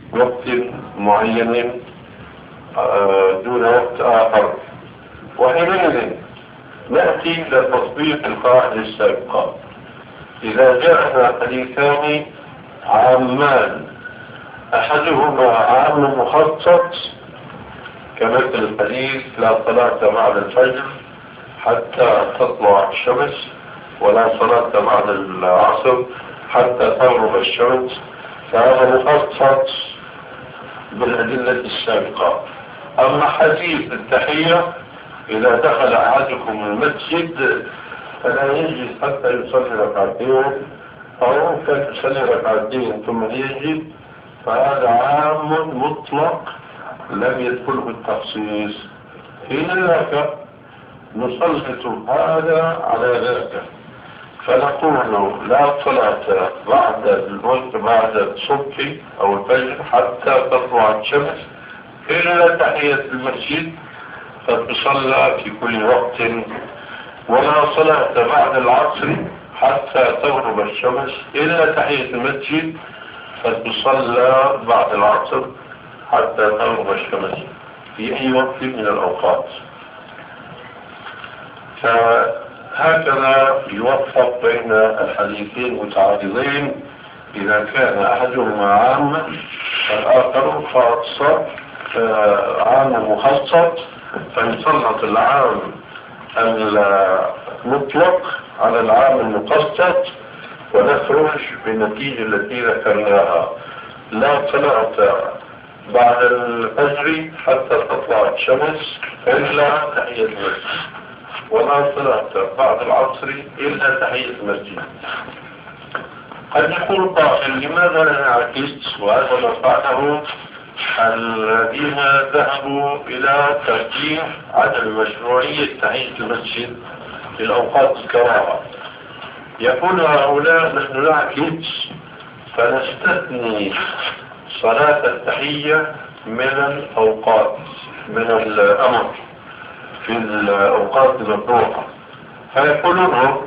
وقت معين دون وقت آخر. وحينئذ نأتي إلى تطبيق القاعدة السابقة. إذا جاءنا حديثان عامان أحدهما عام مخصص كمثل الحديث لا صلاة بعد الفجر حتى تطلع الشمس ولا صلاة بعد العصر حتى تغرب الشمس، فهذا مخصص بالأدلة السابقة. أما حديث التحية إذا دخل أحدكم المسجد فلا يجلس حتى يصلي ركعتين أو ممكن يصلي ركعتين ثم يجلس، فهذا عام مطلق لم يدخله التخصيص. حين ذاك نسلط هذا على ذاك فنقول لا صلاة بعد الوقت بعد الصبح أو الفجر حتى تطلع الشمس إلا تحية المسجد قد تصلى في كل وقت، ولا صلاة بعد العصر حتى تغرب الشمس إلا تحية المسجد قد تصلى بعد العصر حتى تغرب الشمس في أي وقت من الأوقات. فهكذا يوفق بين الحديثين متعارضين إذا كان أحدهما عاما فالآخر خاصة عام مخصص، فنسلط العام المطلق على العام المخصص ونخرج بالنتيجة التي ذكرناها: لا صلاة بعد الفجر حتى تطلع الشمس إلا تحية المسجد، ولا صلاة بعد العصر إلا تحية المسجد. قد يقول قائل: لماذا لا نعكس؟ وهذا ما فعله الذين ذهبوا إلى ترجيح عدم مشروعية تحية المسجد في الأوقات الكراهة. يقول هؤلاء: نحن نعكس فنستثني صلاة التحية من الأوقات، من الأمر في الأوقات المفتوحة. فيقولون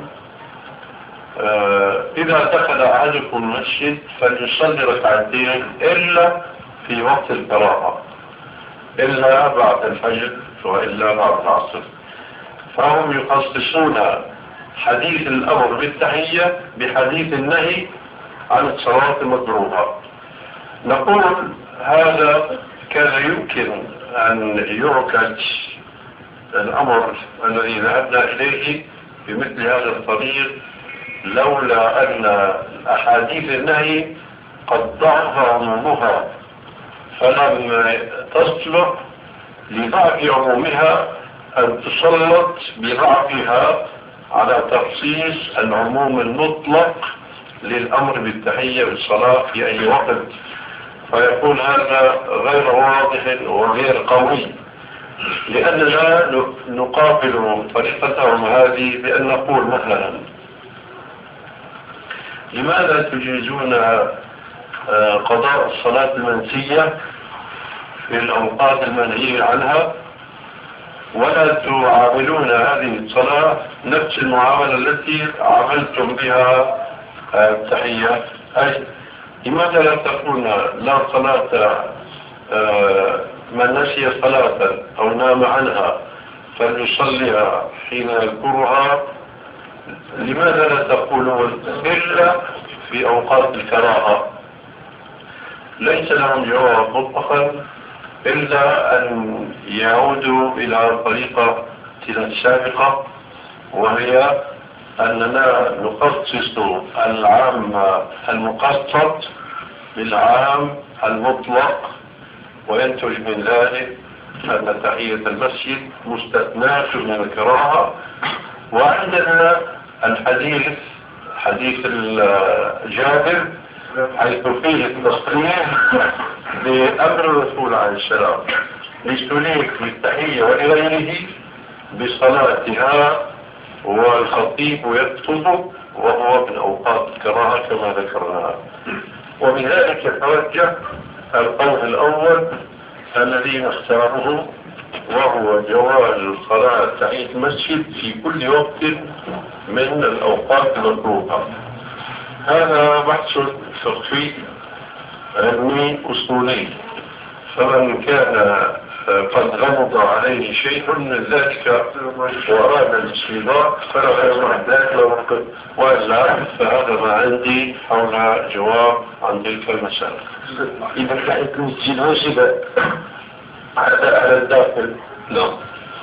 إذا دخل أحدكم المسجد فليصلي ركعتين إلا في وقت الكراهة، إلا بعد الفجر وإلا بعد العصر. فهم يخصصون حديث الأمر بالتحية بحديث النهي عن الصلاة المكروهة. نقول هذا كان يمكن أن يعكس الأمر الذي ذهبنا إليه بمثل هذا الطريق لولا أن أحاديث النهي قد ضعف عمومها فلم تصلح لضعف عمومها أن تسلط بضعفها على تخصيص العموم المطلق للأمر بالتحية بالصلاة في أي وقت. فيكون هذا غير واضح وغير قوي، لأننا نقابل طريقتهم هذه بأن نقول مثلا: لماذا تجيزون قضاء الصلاة المنسية في الأوقات المنهي عنها ولا تعاملون هذه الصلاة نفس المعاملة التي عملتم بها التحية؟ أي لماذا لا تقولون لا صلاة من نسي صلاة أو نام عنها فليصليها حين يذكرها؟ لماذا لا تقولون إلا في أوقات الكراهة؟ ليس لهم جواب مطلقا إلا أن يعودوا إلى طريقة السابقة، وهي أننا نخصص العام المقصد بالعام المطلق، وينتج من ذلك أن تحية المسجد مستثناة من الكراهة. وعندنا الحديث حديث جابر حيث فيه التصريح بأمر الرسول عليه السلام للسليك بالتحية ولغيره بصلاتها، والخطيب يكتب وهو من أوقات الكراهة كما ذكرنا. وبذلك يتوجه القول الأول الذي اختاره، وهو جواز صلاة تحية المسجد في كل وقت من الأوقات المطلوبة. هذا بحث فقهي علمي أصولي، فمن كان قد غمض عليه شيء من ذلك وأراد الاستيضاح فلا يصح ذلك، وإلا فهذا ما عندي حول جواب عن تلك المسألة. إذا كانت المسجد واجبة على الداخل. نعم.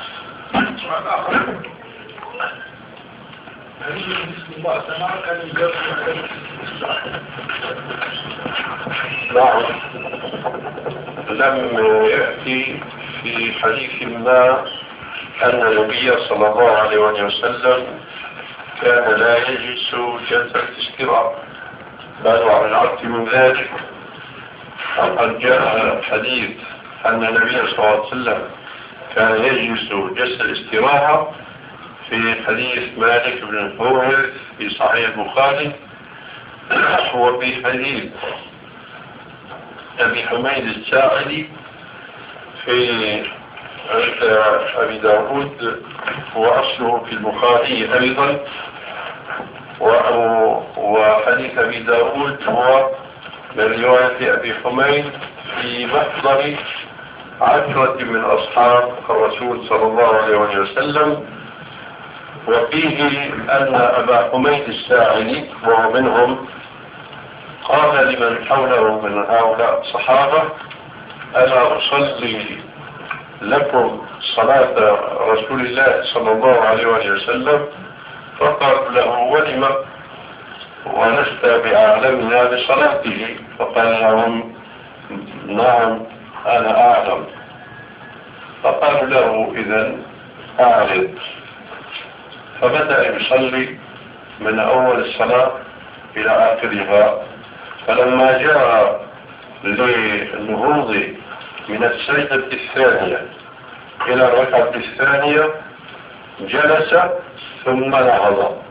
نعم. لم يأتي في حديث ما أن النبي صلى الله عليه وسلم كان لا يجلس جلسة استراحة، بل على العكس من ذلك فقد جاء حديث أن النبي صلى الله عليه وسلم كان يجلس جلسة الاستراحة في حديث مالك بن الحويرث في صحيح البخاري، وفي حديث أبي حميد الساعدي في أبي داود وأصله في البخاري أيضا، وحديث أبي داود هو من رواية أبي حميد في محضر 10 من أصحاب الرسول صلى الله عليه وسلم، وفيه أن أبا حميد الساعدي وهو منهم قال لمن حوله من هؤلاء الصحابة: ألا أصلي لكم صلاة رسول الله صلى الله عليه وسلم؟ فقال له: ولم؟ ولست بأعلمنا بصلاته. فقال لهم: نعم أنا أعلم. فقالوا له: إذن أعرض. فبدأ يصلي من أول الصلاة إلى آخرها، فلما جاء للنهوض من السجدة الثانية إلى الركعة الثانية جلس ثم نهض.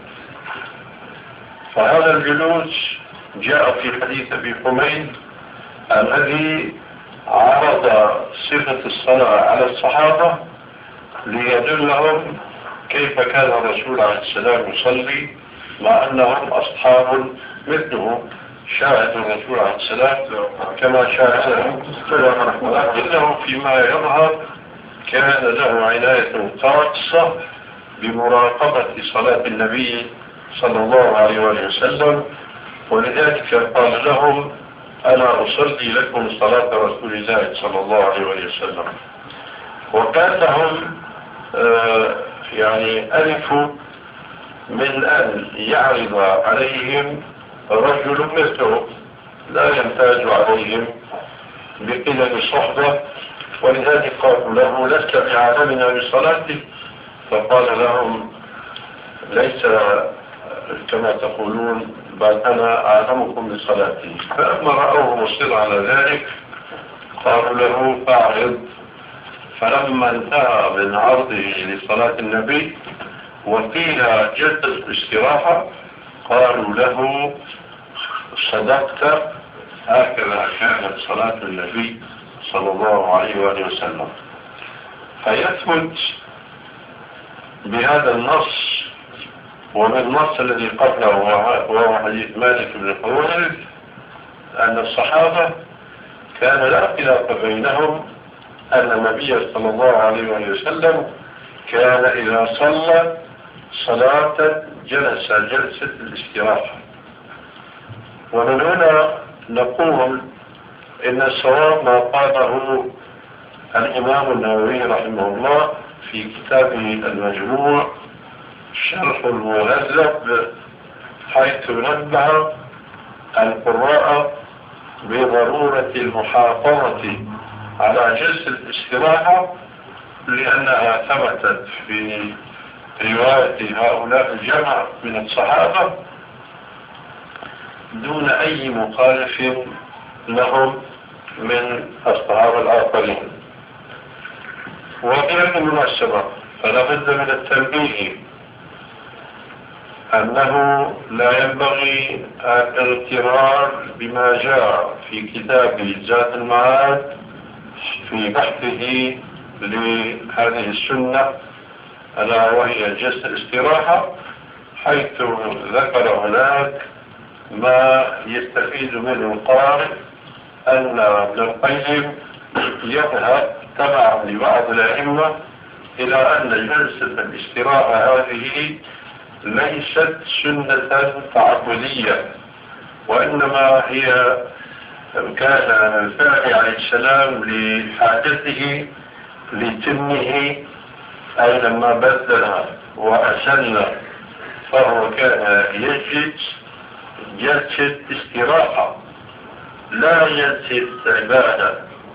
فهذا الجلوس جاء في حديث أبي حميد الذي عرض صفة الصلاة على الصحابة ليدلهم كيف كان الرسول عليه السلام يصلي، مع أنهم أصحاب مثله شاهد الرسول عليه السلام كما شاهده، ولكنه فيما يظهر كان له عناية خاصة بمراقبة صلاة النبي صلى الله عليه وسلم، ولذلك قال لهم: أنا أصلي لكم صلاة رسول الله صلى الله عليه وسلم. وكان لهم يعني ألفوا من أن يعرض عليهم رجل مثله لا يمتاز عليهم بقلة صحبة، ولذلك قالوا له: لست بعالمنا بصلاتي. فقال لهم: ليس كما تقولون، بل أنا أعلمكم بصلاتي. فلما رأوه مصر على ذلك قالوا له: فاعرض. فلما انتهى من عرضه لصلاة النبي وقيل جلسة الاستراحة قالوا له: صدقت، هكذا كانت صلاة النبي صلى الله عليه وسلم. فيثبت بهذا النص ومن النص الذي قبله وهو حديث مالك بن الحويرث أن الصحابة كان لا خلاف بينهم أن النبي صلى الله عليه وسلم كان إذا صلى صلاة جلس جلسة الاستراحة. ومن هنا نقول إن الصواب ما قاله الإمام النووي رحمه الله في كتابه المجموع شرح المهذب، حيث نبه القراء بضرورة المحافظة على جلسة الاستراحة، لأنها ثبتت في رواية هؤلاء الجمع من الصحابة دون أي مخالف لهم من الصحابة الآخرين. وبهذه المناسبة فلا بد من التنبيه أنه لا ينبغي الاغترار بما جاء في كتاب زاد المعاد في بحثه لهذه السنة ألا وهي جلسة الاستراحة، حيث ذكر هناك ما يستفيد منه القارئ أن ابن القيم يذهب تبعا لبعض الأئمة إلى أن جلسة الاستراحة هذه ليست سنة تعبدية، وإنما هي كان من الفعل عليه السلام لحاجته لتمه، أي لما بدل وأسن فهو كان يجلس جلسة استراحة لا جلسة عبادة.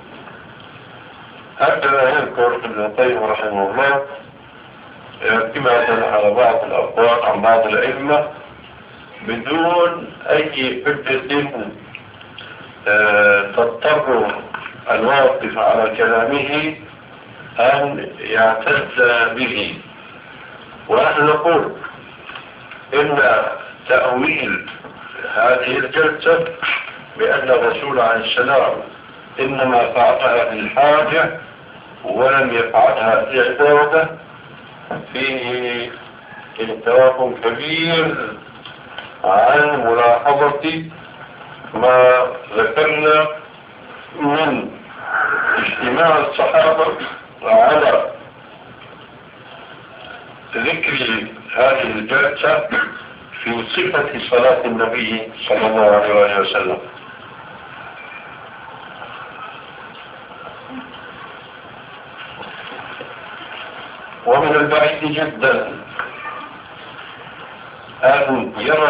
هكذا يذكر ابن القيم رحمه الله اعتمادا على بعض الأقوال عن بعض الأئمة بدون أي حجة تضطر الواقف على كلامه أن يعتد به. ونحن نقول إن تأويل هذه الجلسة بأن الرسول عليه السلام إنما فعلها للحاجة ولم يفعلها لعبادة فيه انتواف كبير عن ملاحظة ما ذكرنا من اجتماع الصحابة على ذكر هذه الجلسة في صفة صلاة النبي صلى الله عليه وسلم. ومن البعيد جدا أن يرى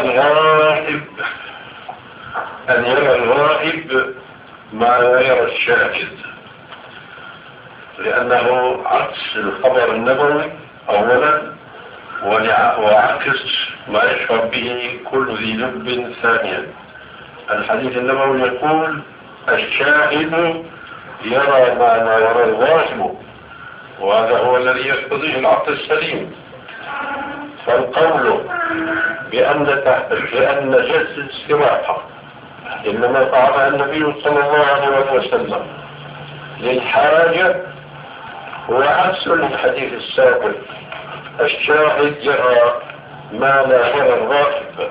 الغائب ما يرى الشاهد، لأنه عكس الخبر النبوي أولا، وعكس ما يشعر به كل ذي لب ثانيا. الحديث النبوي يقول الشاهد يرى ما يرى الغائب، وهذا هو الذي يقتضيه العقل السليم. فالقول بأن جلسة الاستراحة إنما فعلها النبي صلى الله عليه وسلم للحاجة هو عكس للحديث السابق الشاهد يرى ما لا يرى الغائب.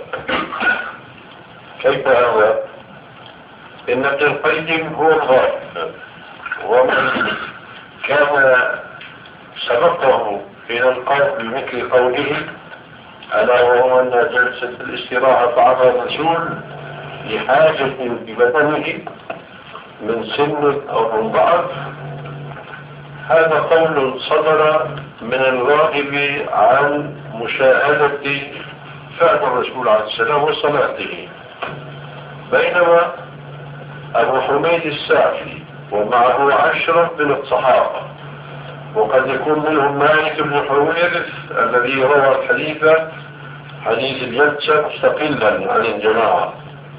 كيف هذا؟ إن ابن القيم هو الغائب، ومن كان سبقه إلى القول بمثل قوله ألا وهو أن جلسة الاستراحة فعلها الرسول لحاجة ببدنه من سن أو من ضعف، هذا قول صدر من الراغب عن مشاهدة فعل الرسول عليه السلام وصلاته. بينما أبو حميد الساعدي ومعه 10 من الصحابة، وقد يكون منهم مالك بن حويرث الذي روى الحديث حديث الجلسة مستقلا عن الجماعة،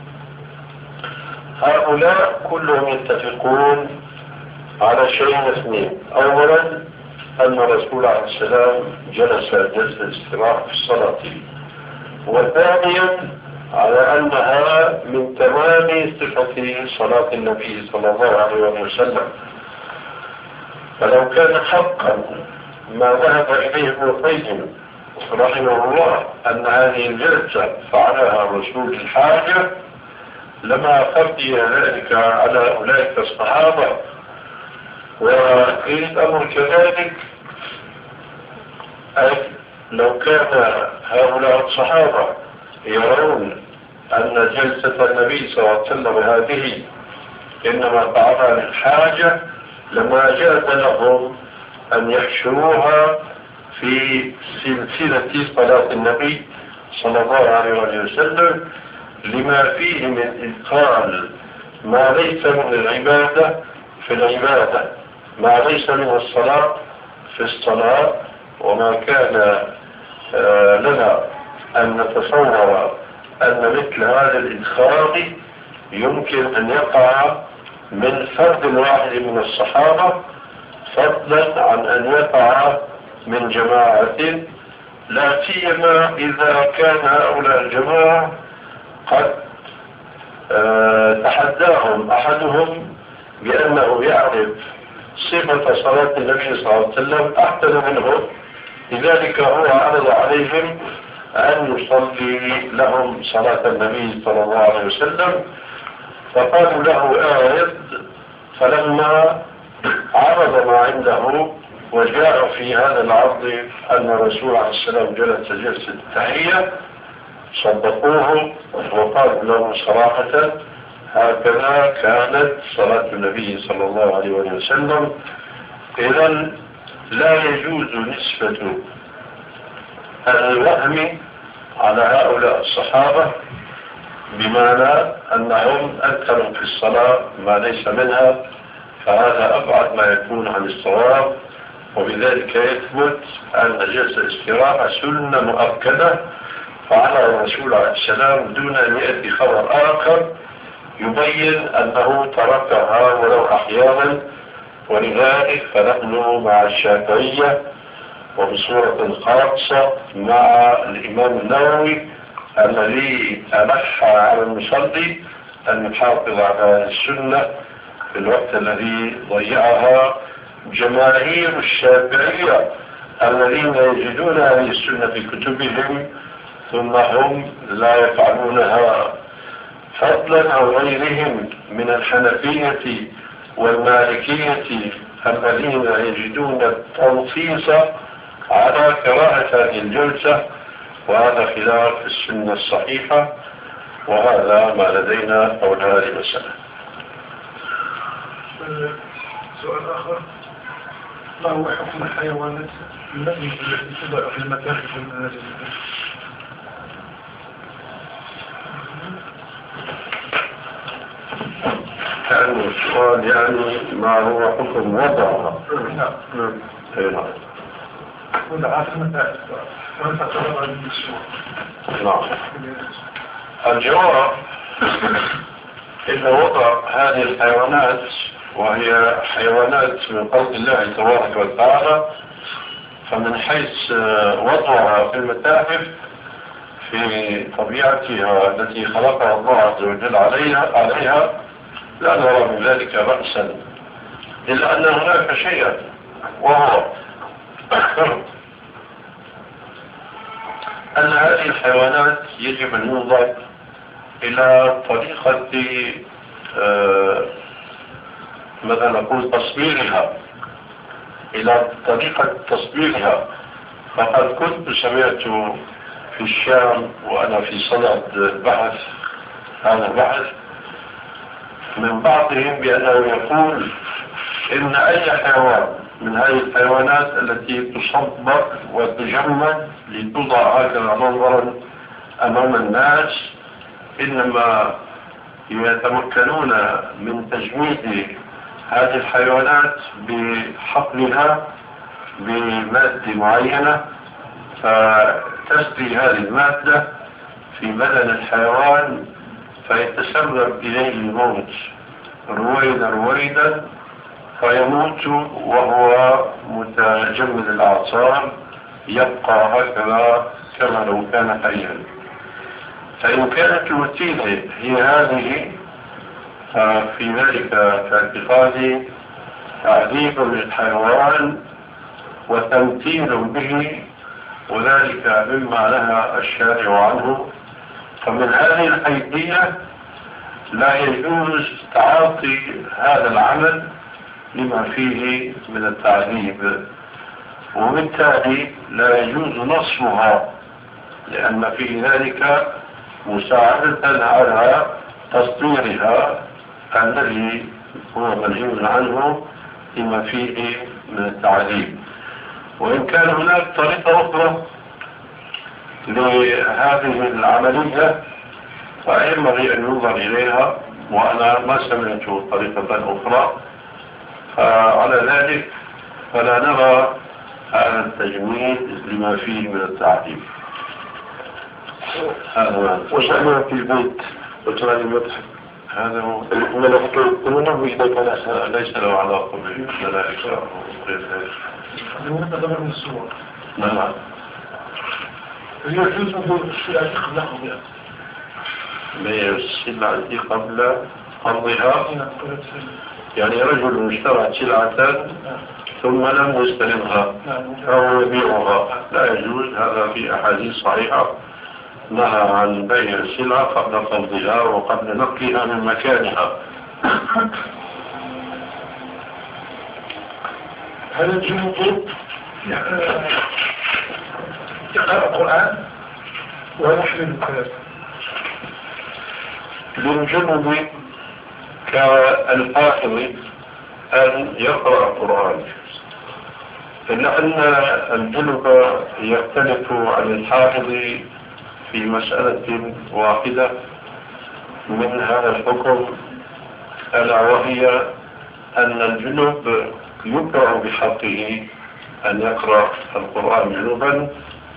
هؤلاء كلهم يتفقون على شيء اثنين: أولا أن الرسول عليه السلام جلس جلسة الاستراحة في الصلاة، وثانيا على أنها من تمام صفة صلاة النبي صلى الله عليه وسلم. فلو كان حقا ما ذهب إليه ابن القيم رحمه الله أن هذه الجلسة فعلها الرسول الحاجة لما خفي ذلك على أولئك الصحابة. وإن الأمر كذلك، أي لو كان هؤلاء الصحابة يرون أن جلسة النبي صلى الله عليه وسلم هذه إنما فعلها للحاجة لما جاز لهم أن يحشروها في سلسلة صلاة النبي صلى الله عليه وسلم لما فيه من إدخال ما ليس من العبادة في العبادة، ما ليس من الصلاة في الصلاة. وما كان لنا أن نتصور أن مثل هذا الإدخال يمكن أن يقع من فرد واحد من الصحابة، فضلا عن أن يقع من جماعة، لا سيما إذا كان هؤلاء الجماعة قد تحداهم أحدهم بأنه يعرف صفة صلاة النبي صلى الله عليه وسلم أحسن منهم، لذلك هو عرض عليهم أن يصلي لهم صلاة النبي صلى الله عليه وسلم. فقالوا له آيد، فلما عرض ما عنده وجاء في هذا العرض أن الرسول عليه السلام جلس جلسة التحية صدقوه وقالوا له صراحة هكذا كانت صلاة النبي صلى الله عليه وسلم. إذا لا يجوز نسبة الوهم على هؤلاء الصحابة بمعنى أنهم أنكروا في الصلاة ما ليس منها، فهذا أبعد ما يكون عن الصواب. وبذلك يثبت أن جلسة الاستراحة سنة مؤكدة فعلى الرسول عليه السلام دون أن يأتي خبر آخر يبين أنه تركها ولو أحيانا. ولذلك فنحن مع الشافعية وبصورة خاصة مع الإمام النووي الذي ألح على المصلي أن يحافظ على السنة في الوقت الذي ضيعها جماهير الشافعية الذين يجدون هذه السنة في كتبهم ثم هم لا يفعلونها، فضلا عن غيرهم من الحنفية والمالكية الذين يجدون التنصيص على كراهة هذه الجلسة، وهذا خلاف السنة الصحيحة، وهذا ما لدينا حول هذه المسألة. سؤال آخر: ما هو حكم الحيوانات التي تضع في المتاحف والمنازل؟ كان السؤال يعني ما هو حكم وضعها؟ نعم. وضعها في المتاحف وأنت تضع على المشروع. نعم. الجواب إن وضع هذه الحيوانات وهي حيوانات من خلق الله تبارك وتعالى، فمن حيث وضعها في المتاحف في طبيعتها التي خلقها الله عز وجل عليها لا نرى من ذلك بأسا، إلا أن هناك شيئا وهو أن هذه الحيوانات يجب أن ينظر إلى طريقة ماذا نقول تصويرها، إلى طريقة تصويرها. فقد كنت سمعت في الشام وأنا في صدد البحث هذا البحث من بعضهم بأنه يقول إن أي حيوان من هذه الحيوانات التي تصبر وتجمد لتوضع هكذا منظرا أمام الناس إنما يتمكنون من تجميد هذه الحيوانات بحقنها بمادة معينة، فتسري هذه المادة في بدن الحيوان فيتسبب إليه الموت رويدا فيموت وهو متجمد الأعصاب، يبقى هكذا كما لو كان حيا. فإن كانت الوسيلة هي هذه في ذلك كاعتقادي تعذيب للحيوان وتمثيل به، وذلك مما نهى الشارع عنه. فمن هذه الحيثية لا يجوز تعاطي هذا العمل لما فيه من التعذيب، وبالتالي لا يجوز نصبها لأن في ذلك مساعدة على تصديرها الذي هو منهي عنه لما فيه من التعذيب. وإن كان هناك طريقة أخرى لهذه العملية فينبغي أن ينظر إليها، وأنا ما سمعت طريقة أخرى، فعلى ذلك فلا نرى هذا التجميد لما فيه من التعذيب. هذا وشأنها في البيت وترى المتحف هذا هو الملائكة يقولونه إذا كان ليس له علاقة بالملائكة وغير ذلك. بالنسبة من الصور نعم. يجوز وجود السلعة قبلها ما السلعة قبل قبضها، يعني رجل اشترى سلعة ثم لم يستلمها أو يبيعها لا يجوز. هذا في أحاديث صحيحة نهى عن بيع السلعة قبل قبضها وقبل نقلها من مكانها. هل الجنوب يقرأ القرآن ويحمل الكلام؟ للجنوب كالحافظ أن يقرأ القرآن، إلا أن الجنوب يختلف عن الحافظ في مسألة واحدة من هذا الحكم، ألا وهي أن الجنوب يكره بحقه أن يقرأ القرآن جنوبا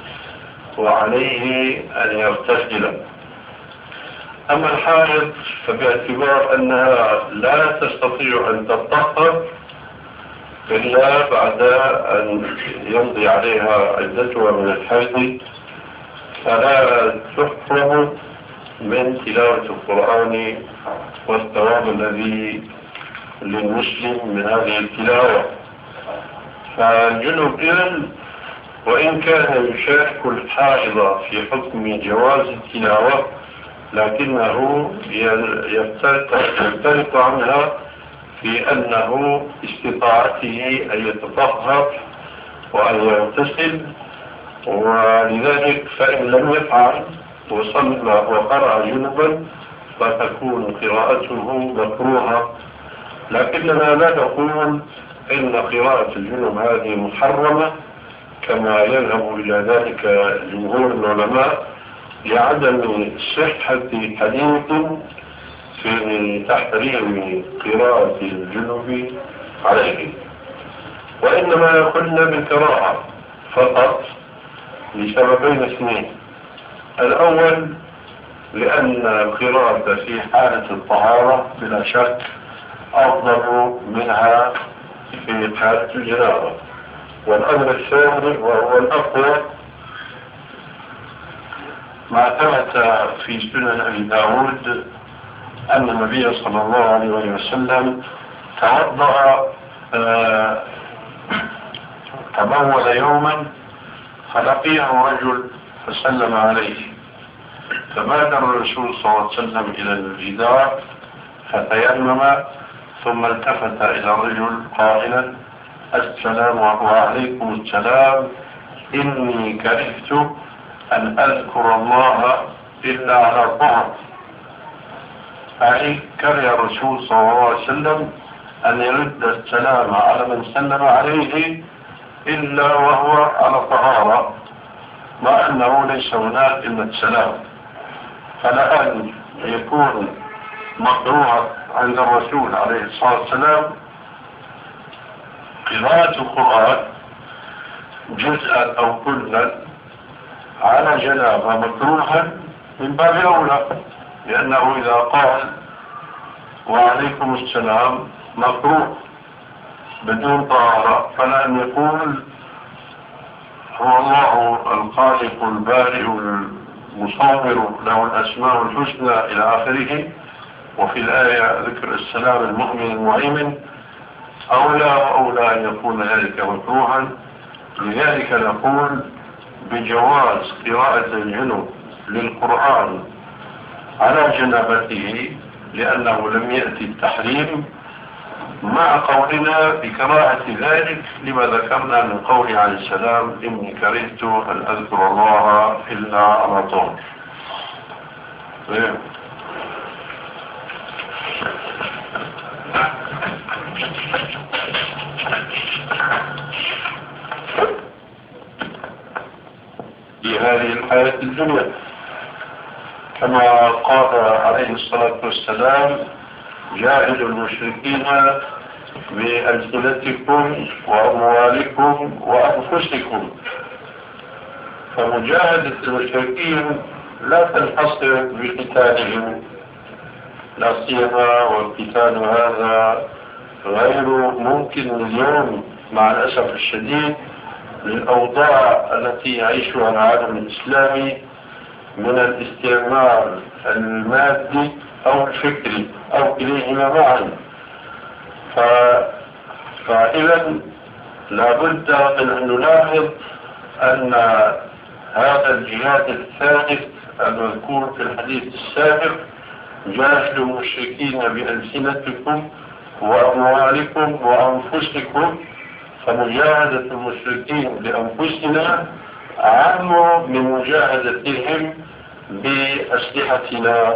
وعليه أن يغتسل. أما الحائض فباعتبار أنها لا تستطيع أن تطهر إلا بعد أن يمضي عليها عدتها من الحيض، فلا تحرم من تلاوة القرآن والثواب الذي للمسلم من هذه التلاوة. فالجنوب إذن وإن كان يشارك الحائض في حكم جواز التلاوة، لكنه يختلف عنها في أنه استطاعته أن يتطهر وأن يغتسل، ولذلك فإن لم يفعل وصلى وقرأ جنبا فتكون قراءته مكروهة. لكننا لا نقول إن قراءة الجنب هذه محرمة كما يذهب إلى ذلك جمهور العلماء، لعدم صحة حديث في تحريم قراءة الجنب عليه، وإنما قلنا بالكراهة فقط لسببين اثنين. الأول لأن القراءة في حالة الطهارة بلا شك أفضل منها في حالة الجنابة. والأمر الثاني وهو الأقوى ما ثبت في سنن أبي داود أن النبي صلى الله عليه وسلم توضأ تبول يوما فلقيه رجل فسلم عليه، فبادر الرسول صلى الله عليه وسلم إلى الجدار فتيمم ثم التفت إلى الرجل قائلا: السلام وعليكم السلام، إني كرهت أن أذكر الله إلا على طهر. أي كره الرسول صلى الله عليه وسلم أن يرد السلام على من سلم عليه إلا وهو على طهارة، مع أنه ليس هناك إلا السلام. فلأن يكون مكروها عند الرسول عليه الصلاة والسلام قراءة القرآن جزءا أو كلا على جنابة مكروها من باب أولى، لأنه إذا قال وعليكم السلام مكروه بدون طهارة، فلأن يقول هو الله الخالق البارئ المصور له الأسماء الحسنى إلى آخره، وفي الآية ذكر السلام المؤمن المهيمن، أولى أن يكون ذلك مكروها. لذلك نقول بجواز قراءة الجنب للقرآن على جنابته، لأنه لم يأتي التحريم، مع قولنا بكراهة ذلك لما ذكرنا من قوله عليه السلام: إني كرهت أن أذكر الله إلا على طهر. في هذه الحياة الدنيا كما قال عليه الصلاة والسلام: جاهدوا المشركين بألسنتكم وأموالكم وأنفسكم. فمجاهدة المشركين لا تنحصر بقتالهم، لا سيما والقتال هذا غير ممكن اليوم مع الأسف الشديد للأوضاع التي يعيشها العالم الإسلامي من الاستعمار المادي أو الفكري أو كليهما معا. فإذا لابد من أن نلاحظ أن هذا الجهاد الثالث المذكور في الحديث السابق: جاهدوا المشركين بألسنتكم وأموالكم وأنفسكم. فمجاهدة المشركين بأنفسنا أعم من مجاهدتهم بأسلحتنا.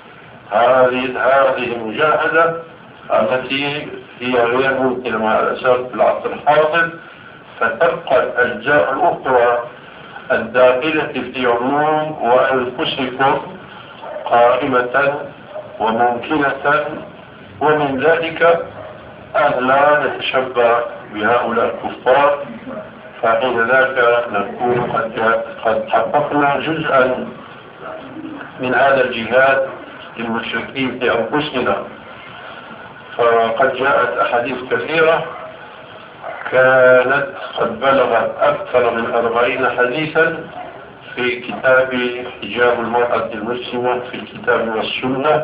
هذه المجاهدة التي هي غير ممكنة مع الأسف في العصر الحاضر، فتبقى الأجزاء الأخرى الداخلة في عموم وأنفسكم قائمة وممكنة، ومن ذلك أن لا نتشبه بهؤلاء الكفار، فحين ذاك نكون قد حققنا جزءا من هذا الجهاد للمشركين في أنفسنا. فقد جاءت أحاديث كثيرة كانت قد بلغت أكثر من 40 حديثا في كتاب حجاب المرأة المسلمة في الكتاب والسنة،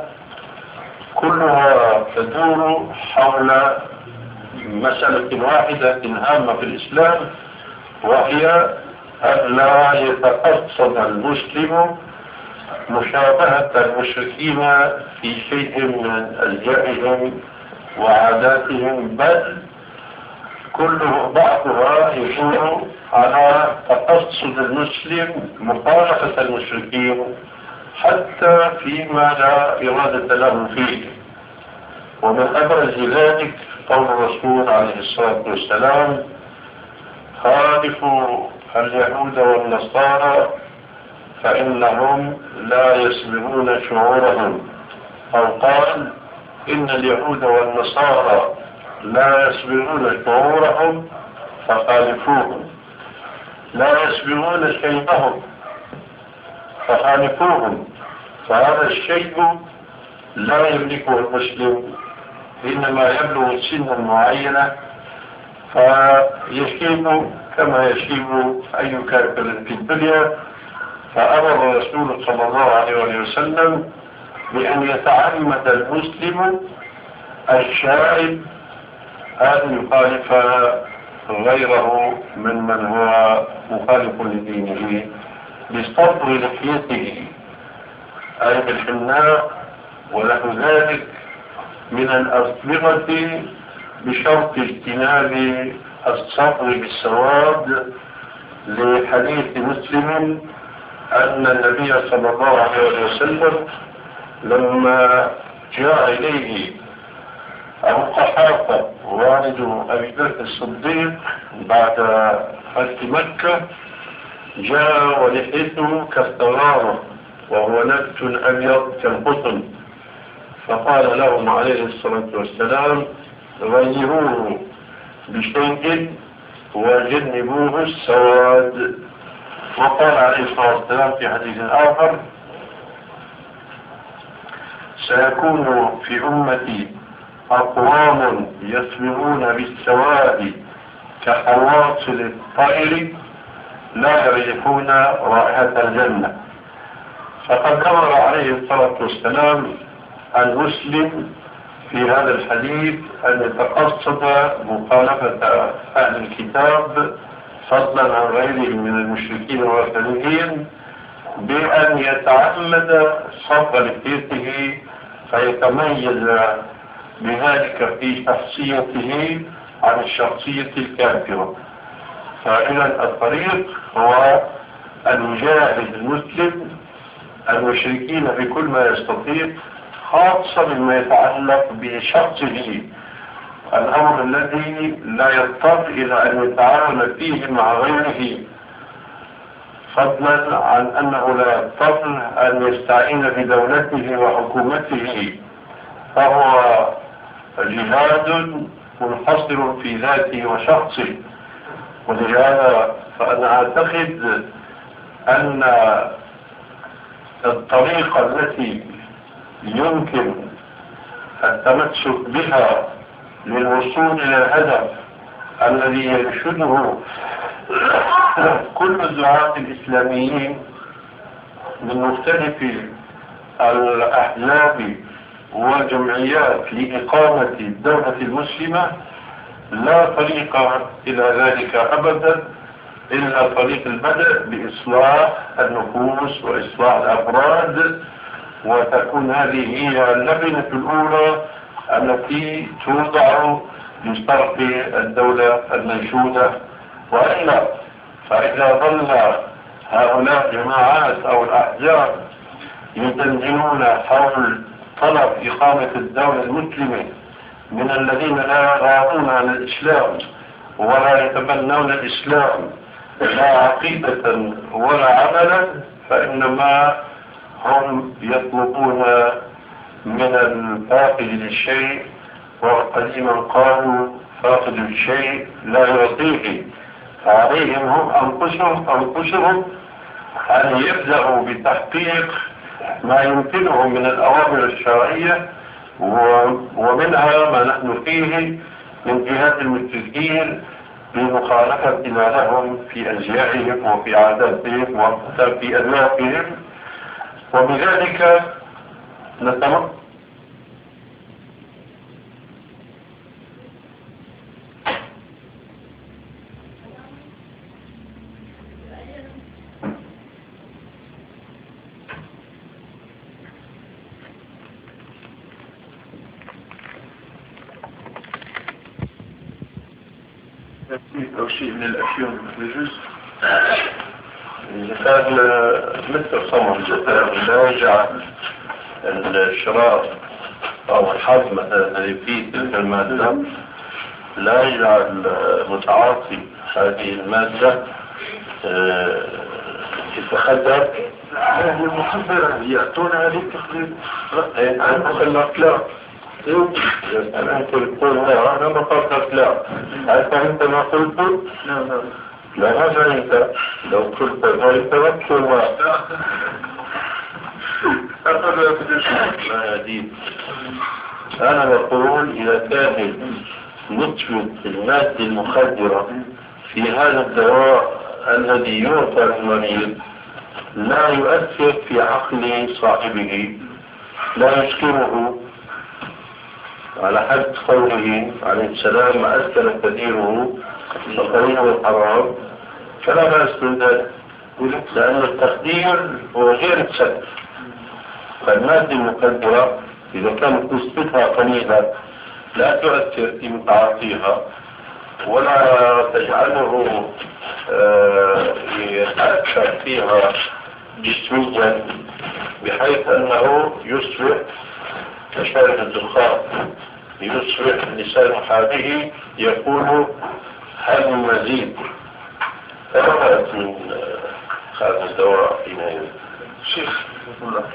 كلها تدور حول مسألة واحدة هامة في الإسلام، وهي أن لا يتقصد المسلم مشابهة المشركين في شيء من أزيائهم وعاداتهم، بل بعضها يكون على تقصد المسلم مخالفة المشركين حتى فيما لا إرادة له فيه. ومن أبرز ذلك قول الرسول عليه الصلاة والسلام: خالفوا اليهود والنصارى فإنهم لا يسبقون شعورهم، أو قال: إن اليهود والنصارى لا يسبقون شعورهم فخالفوهم، لا يسبقون شيبهم فخالفوهم. فهذا الشيب لا يملكه المسلم، إنما يبلغ سنا معينة فيشيب كما يشيب أي كافر في الدنيا. فأمر الرسول صلى الله عليه وسلم بأن يتعمد المسلم الشائب أن يخالف غيره من هو مخالف لدينه بصبر لحيته أي بالحناء ونحو ذلك من الأصبغة، بشرط اجتناب الصبر بالسواد، لحديث مسلم أن النبي صلى الله عليه وسلم لما جاء إليه أبو قحافة والد أبي بكر الصديق بعد فتح مكة، جاء ولحيته كالثغارة وهو نبت أبيض كالقطن، فقال لهم عليه الصلاة والسلام: غيروه بشيء وجنبوه السواد. وقال عليه الصلاة والسلام في حديث آخر: سيكون في أمتي أقوام يسبغون بالسواد كحواصل الطائر لا يعرفون رائحة الجنة. فقد أمر عليه الصلاة والسلام المسلم في هذا الحديث أن يتقصد مخالفة أهل الكتاب فضلا عن غيرهم من المشركين والوثنيين بأن يتعمد صبغ لحيته فيتميز بذلك في شخصيته عن الشخصية الكافرة. فإذا الطريق هو أن يجاهد المسلم المشركين بكل ما يستطيع، خاصة بما يتعلق بشخصه، الأمر الذي لا يضطر إلى أن يتعاون فيه مع غيره، فضلا عن أنه لا يضطر أن يستعين بدولته وحكومته، فهو جهاد منحصر في ذاته وشخصه. ولهذا فأنا أعتقد أن الطريقة التي يمكن التمسك بها للوصول إلى الهدف الذي ينشده كل الدعاة الإسلاميين من مختلف الأحزاب والجمعيات لإقامة الدولة المسلمة لا طريق إلى ذلك أبدا إلا طريق البدء بإصلاح النفوس وإصلاح الأفراد، وتكون هذه هي اللبنة الأولى التي توضع لصرف الدولة المنشودة. وإلا فإذا ظل هؤلاء الجماعات أو الأحزاب يدندنون حول طلب إقامة الدولة المسلمة من الذين لا يرغبون عن الإسلام ولا يتبنون الإسلام لا عقيدة ولا عملا، فإنما هم يطلبون من الفاقد للشيء، وقديما قالوا فاقد الشيء لا يعطيه. فعليهم هم أنفسهم أن يبدأوا بتحقيق ما يمكنهم من الأوامر الشرعية، ومنها ما نحن فيه من جهات المشركين بمخالفتنا لهم في أزيائهم وفي عاداتهم وحتى في أذواقهم. وبذلك نتمنى أو شيء من الأفيون يجوز. إذا كان مثل صمم الزكاة لا يجعل الشراء أو الحظ مثلا الذي فيه تلك المادة لا يجعل متعاطي هذه المادة يتخدر. هذه المخدرة يأتون هذه التخدير أنت لا أنت تقول لا أنا ما قلت لا. هل فهمت ما قلت؟ لا ما فهمت. لو قلت فهمت وقتل ما يديد. أنا بقول إذا كانت نسبة المادة المخدرة في هذا الدواء الذي يعطى للمريض لا يؤثر في عقل صاحبه، لا يسكره، على حد قوله عليه السلام ما أسكن كثيره فقليله الحرام، فلا بأس من ذلك، لأن التخدير هو غير السد. فالمادة المخدرة إذا كانت نسبتها قليلة لا تؤثر في متعاطيها ولا تجعله يتأثر فيها جسميا بحيث أنه يصبح كشارب الدخان، يصبح لسان حاله يقول هل من مزيد. فبدأت من هذا الدواء حينئذ. شيخ الله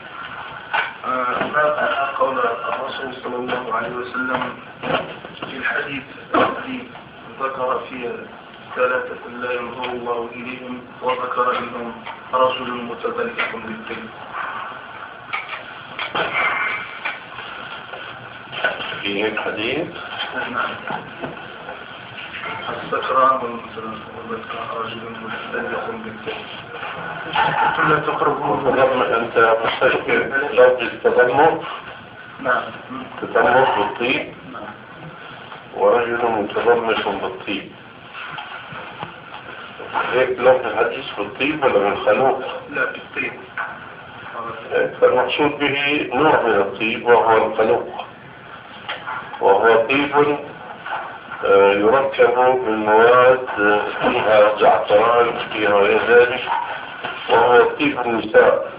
أنا قول الرسول صلى الله عليه وسلم في الحديث الذي ذكر فيه ثلاثة لا ينظر الله إليهم وذكر منهم رجل متبلح بالكلب. في الحديث السكران وذكر رجل متبلح بالكلب. لا تقربون. أنت مستشفى لفظ التضمر. نعم. تضمر بالطيب. ورجل متضمس بالطيب. هيك لفظ الحديث بالطيب ولا بالخلوق؟ لا بالطيب. فالمقصود به نوع من الطيب وهو الخلوق، وهو طيب يركب من مواد فيها زعتران فيها غير ذلك، وهو طيب النساء.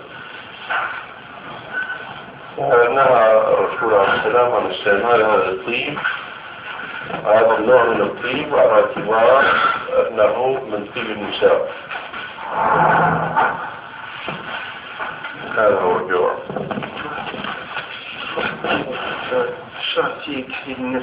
نهى الرسول عليه السلام عن استعمال هذا الطيب، هذا النوع من الطيب، على اعتبار أنه من طيب النساء. هذا هو الجواب. الشرط في تحديد النسل.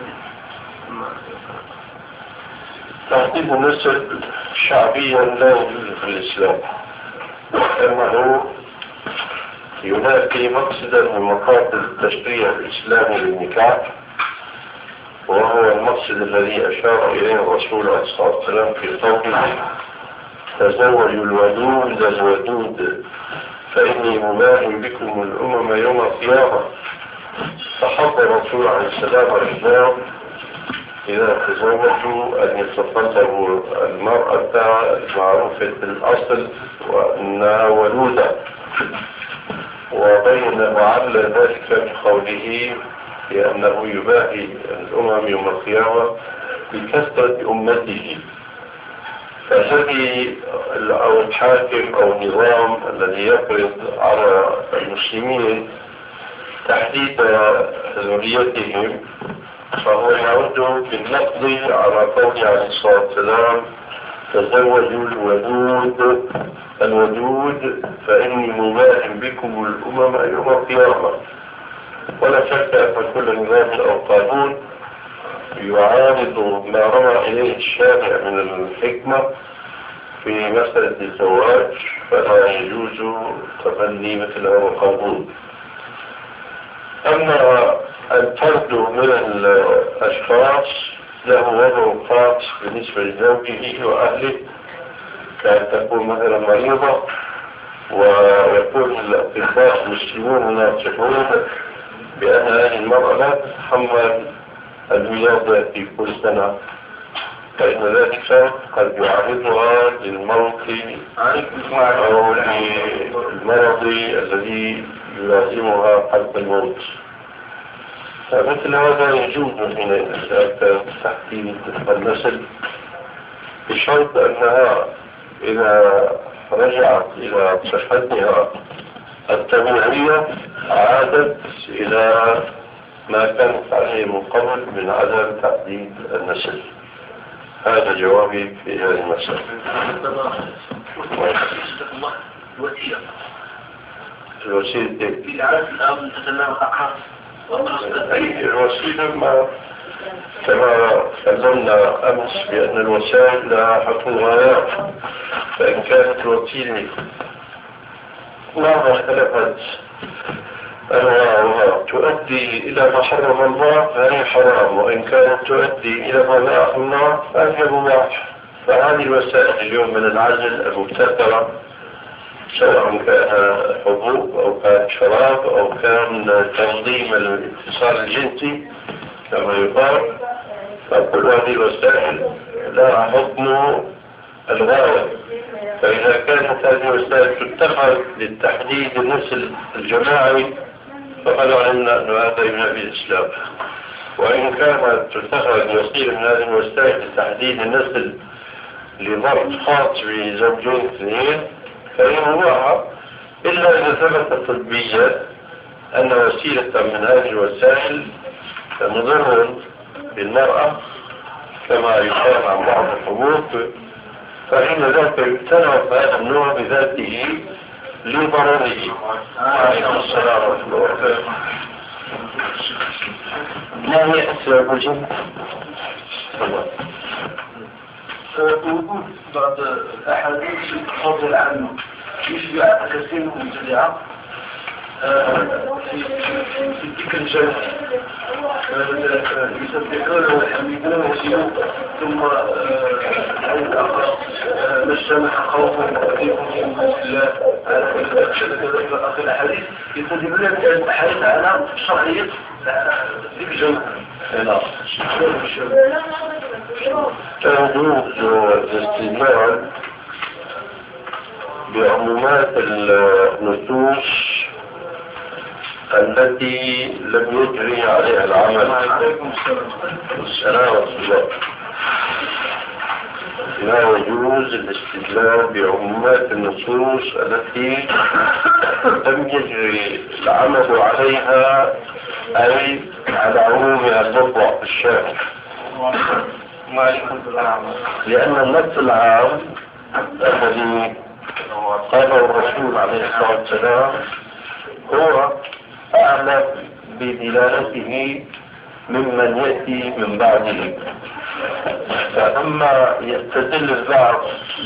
تحديد النسل شعبيا لا يوجد في الإسلام، لأنه ينافي مقصدا من مقاصد التشريع الإسلامي للنكاح، وهو المقصد الذي أشار إليه الرسول عليه الصلاة والسلام في قوله تزوجوا الودود الودود فإني مباهم بكم الأمم يوم القيامة. فحض الرسول عليه السلام الرجال إذا تزوجوا أن يتطلبوا المرأة المعروفة بالأصل وأنها ولودة، وعلّ ذلك بقوله لأنه يباهي الأمم يوم القيامة بكثرة أمته. فالذي أو الحاكم أو النظام الذي يفرض على المسلمين تحديد ذريتهم فهو يعود بالنقض على قول عليه الصلاة والسلام: تزوجوا الودود فإني مباهم بكم الأمم يوم القيامة. ولا شك أن كل نظام أو قانون يعارض ما رمى إليه الشارع من الحكمة في مسألة الزواج، فلا يجوز تبني مثل هذا القانون. أما الفرد من الأشخاص له وضع خاص بالنسبة لزوجه وأهله، كأن تكون مثلا مريضة ويكون الأطباء المسلمون ينصحون بأن هذه المرأة لا تتحمل الولادة في كل سنة، فإن ذلك قد يعرضها للموت أو للمرض الذي يلازمها حتى الموت. فمثل هذا يجوز حين تحديد النسل بشرط أنها إذا رجعت إلى صحتها الطبيعية عادت إلى ما كانت عليه من قبل من عدم تحديد النسل. هذا جوابي في هذه المسألة. الوسيلة الوسيلة ما كما تكلمنا أمس بأن الوسائل لها حكم غايات، فإن كانت الوسيلة مهما اختلفت أنواعها تؤدي إلى ما حرم الله فهي حرام، وإن كانت تؤدي إلى ما لا الله فهي مباح. فهذه الوسائل اليوم من العزل المبتكرة، سواء كان حبوب أو كان شراب أو كان تنظيم الاتصال الجنسي كما يقال، فكل هذه الوسائل لها حكم الغاية. فإذا كانت هذه الوسائل تتخذ للتحديد النسل الجماعي فقد علمنا أن هذا ينافي الإسلام، وإن كانت تتخذ وسيلة من هذه الوسائل لتحديد النسل لضبط خاص بزوجين اثنين فهي مباحة، إلا إذا ثبت طبيا أن وسيلة من هذه الوسائل مضر بالمرأة كما يقال عن بعض الحبوب، فإن ذلك يتنوى هذا النوع بذاته لضرره. عليكم السلام ورحمة الله وبركاته. ما هي أسباب الجنة؟ وجود بعض الأحاديث التفاضل عنه يشبع كثير من المبتدعة في تلك الجنة، يسبحونه ويحمدونه ثم مجتمع قوم وكيفهم في الله على كذا أخي الحديث يستدلون الحديث على شرعية تلك الجنة. تجوز الاستدلال بعمومات النصوص التي لم يجري عليها العمل. السلام عليكم. لا يجوز الاستدلال بعمومات النصوص التي لم يجري العمل عليها، أي على عمومها المطلق في الشارع، لأن النص العام الذي قاله الرسول عليه الصلاة والسلام هو أعلم بدلالته ممن يأتي من بعده. فلما يستدل البعض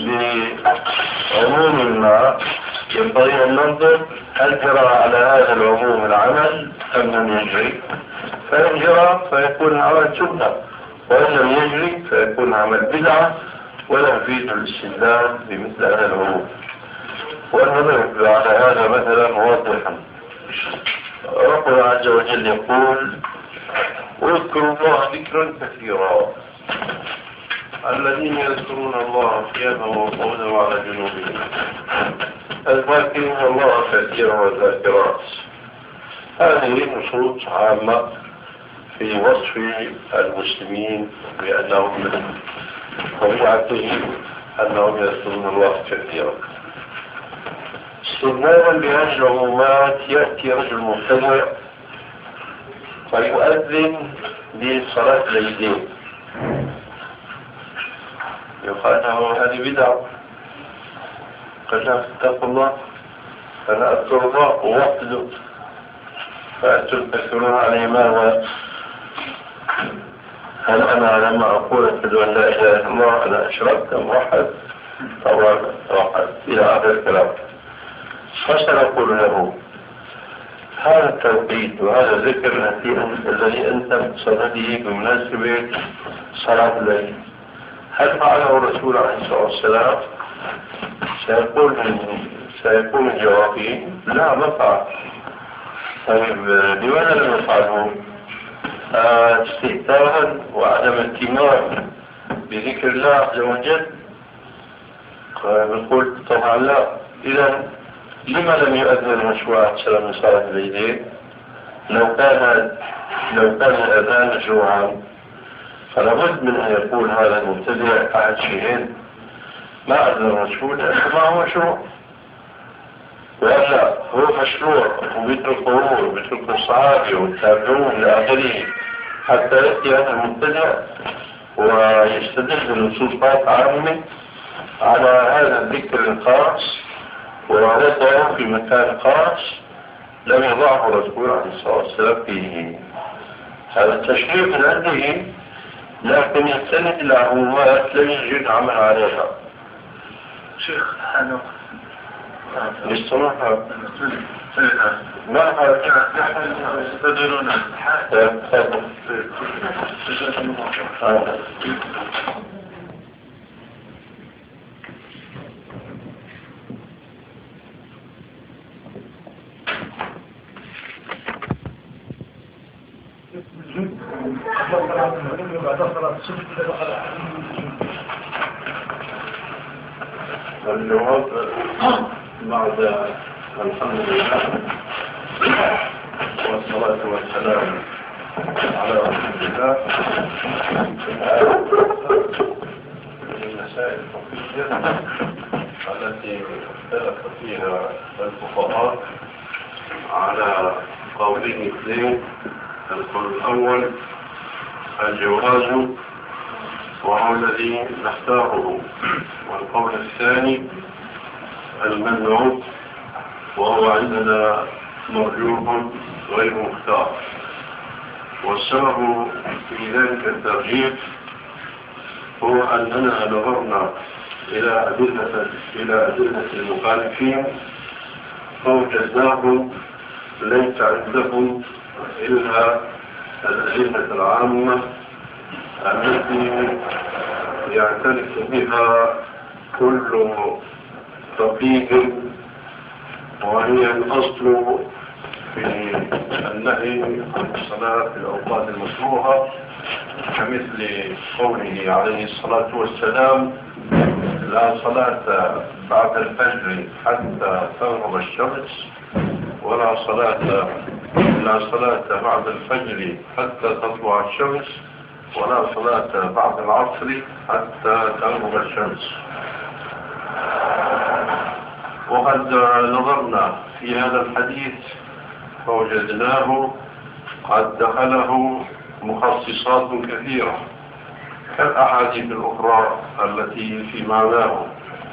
بعموم ما ينبغي أن ننظر هل جرى على هذا العموم العمل أم لم يجري، فإن جرى فيكون العمل سنة، وإن لم يجري فيكون عمل بدعة ولا يفيد الاستدلال بمثل هذا العموم. ونضرب على هذا مثلا واضحا. ربنا عز وجل يقول: واذكروا الله ذكرا كثيرا. الذين يذكرون الله قياما وقعودا وعلى جنوبهم الذاكرين الله كثيرا والذاكرات. هذه نصوص عامة في وصف المسلمين بأنهم من طبيعتهم أنهم يذكرون الله كثيرا. استثناء بهذه العمومات يأتي رجل مبتدع فيؤذن بصلاة العيدين، يقال له هذه بدعة، قال لا اتقوا الله، فأنا أذكر الله ووحده، فأنتم تذكرون عليه ماذا؟ هل أنا لما أقول أشهد أن لا إله إلا الله أنا أشركت موحد؟ طبعا موحد إلى آخر الكلام. فسنقول له هذا التوقيت وهذا الذكر الذي أنت تصلي بمناسبة صلاة الليل هل فعله الرسول عليه الصلاة والسلام؟ سيكون الجواب لا ما فعل. طيب لماذا لم يفعله؟ استهتارا وعدم اهتمام بذكر الله عز وجل؟ نقول طبعا لا. إذا لما لم يؤذن المشروع سلام من صلاة العيدين؟ لو كان الأذان مشروعا فلابد من أن يقول هذا المبتدع أحد شيئين: ما أذن الرسول ما هو مشروع، وإلا هو مشروع ومثل القرون ومثل الصحابة والتابعون إلى آخره، حتى يأتي هذا المبتدع ويستدل بنصوصات عامة على هذا الذكر الخاص ووضعه في مكان خاص لم يضعه الرسول عليه الصلاة والسلام فيه. هذا التشريع من عنده، لكن يستند إلى عمومات لم يجد عمل عليها. شيخ حانو للصراحة ما يستدلون الجواب بعد الحمد لله والصلاة والسلام على رسول الله من المسائل الفقهية التي اختلف فيها الفقهاء على قولين اثنين. القول الأول الجواز وهو الذي نختاره، والقول الثاني الممنوع وهو عندنا مرجوح غير مختار. والسبب في ذلك الترجيح هو أننا نظرنا إلى أدلة المخالفين فوجدناهم ليس عندهم إلا الأدلة العامة التي يعترف بها كل فقيه، وهي الأصل في النهي عن الصلاة في الأوقات المكروهة، كمثل قوله عليه الصلاة والسلام: لا صلاة بعد الفجر حتى تغرب الشمس، ولا صلاة بعد الفجر حتى تطلع الشمس، ولا صلاة بعد العصر حتى تغرب الشمس. وقد نظرنا في هذا الحديث فوجدناه قد دخله مخصصات كثيرة كالأحاديث الأخرى التي في معناه.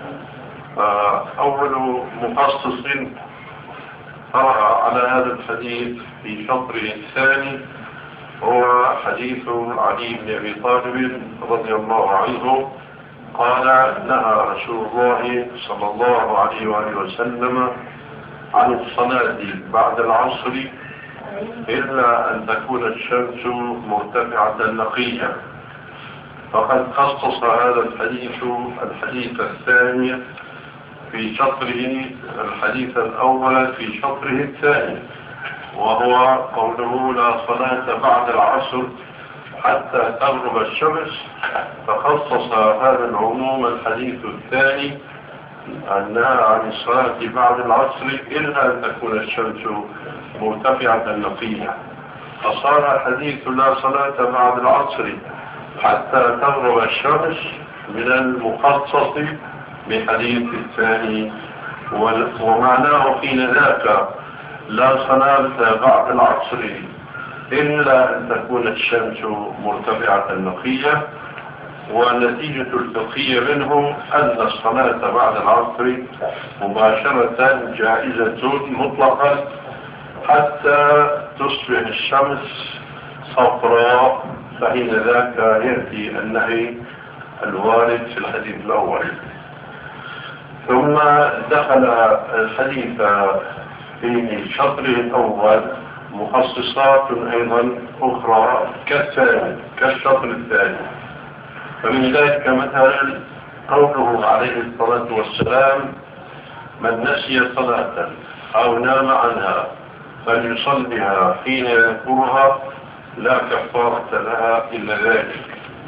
أول مخصص قرأ على هذا الحديث في شطره الثاني هو حديث علي بن أبي طالب رضي الله عنه قال: نهى رسول الله صلى الله عليه وآله وسلم عن الصلاة بعد العصر إلا أن تكون الشمس مرتفعة نقية. فقد خصص هذا الحديث الثاني في شطره الحديث الأول في شطره الثاني، وهو قوله لا صلاة بعد العصر حتى تغرب الشمس، فخصص هذا العموم الحديث الثاني النهي عن الصلاة بعد العصر إلا أن تكون الشمس مرتفعة نقية، فصار حديث لا صلاة بعد العصر حتى تغرب الشمس من المخصص بحديث الثاني. ومعناه حين ذاك لا صلاة بعد العصر إلا أن تكون الشمس مرتفعة نقية، والنتيجة الفقهية منه أن الصلاة بعد العصر مباشرة جائزة مطلقا حتى تصبح الشمس صفراء، فحين ذاك يأتي النهي الوارد في الحديث الأول. ثم دخل الحديث في الشطر الأول مخصصات أيضا أخرى كالشطر الثاني، فمن ذلك مثلا قوله عليه الصلاة والسلام من نسي صلاة أو نام عنها فليصلها حين يذكرها لا كفارة لها إلا ذلك.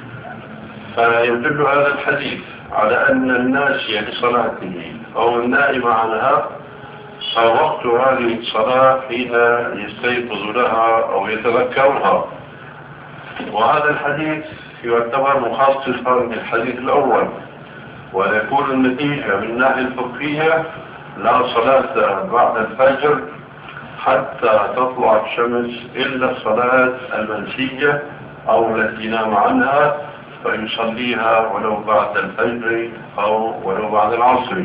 فيدل هذا الحديث على أن الناسي لصلاته أو النائم عنها فوقت هذه الصلاة حين يستيقظ لها أو يتذكرها. وهذا الحديث يعتبر مخصصا للحديث الأول، ويكون النتيجة من الناحية الفقهية لا صلاة بعد الفجر حتى تطلع الشمس إلا الصلاة المنسية أو التي نام عنها فيصليها ولو بعد الفجر أو ولو بعد العصر.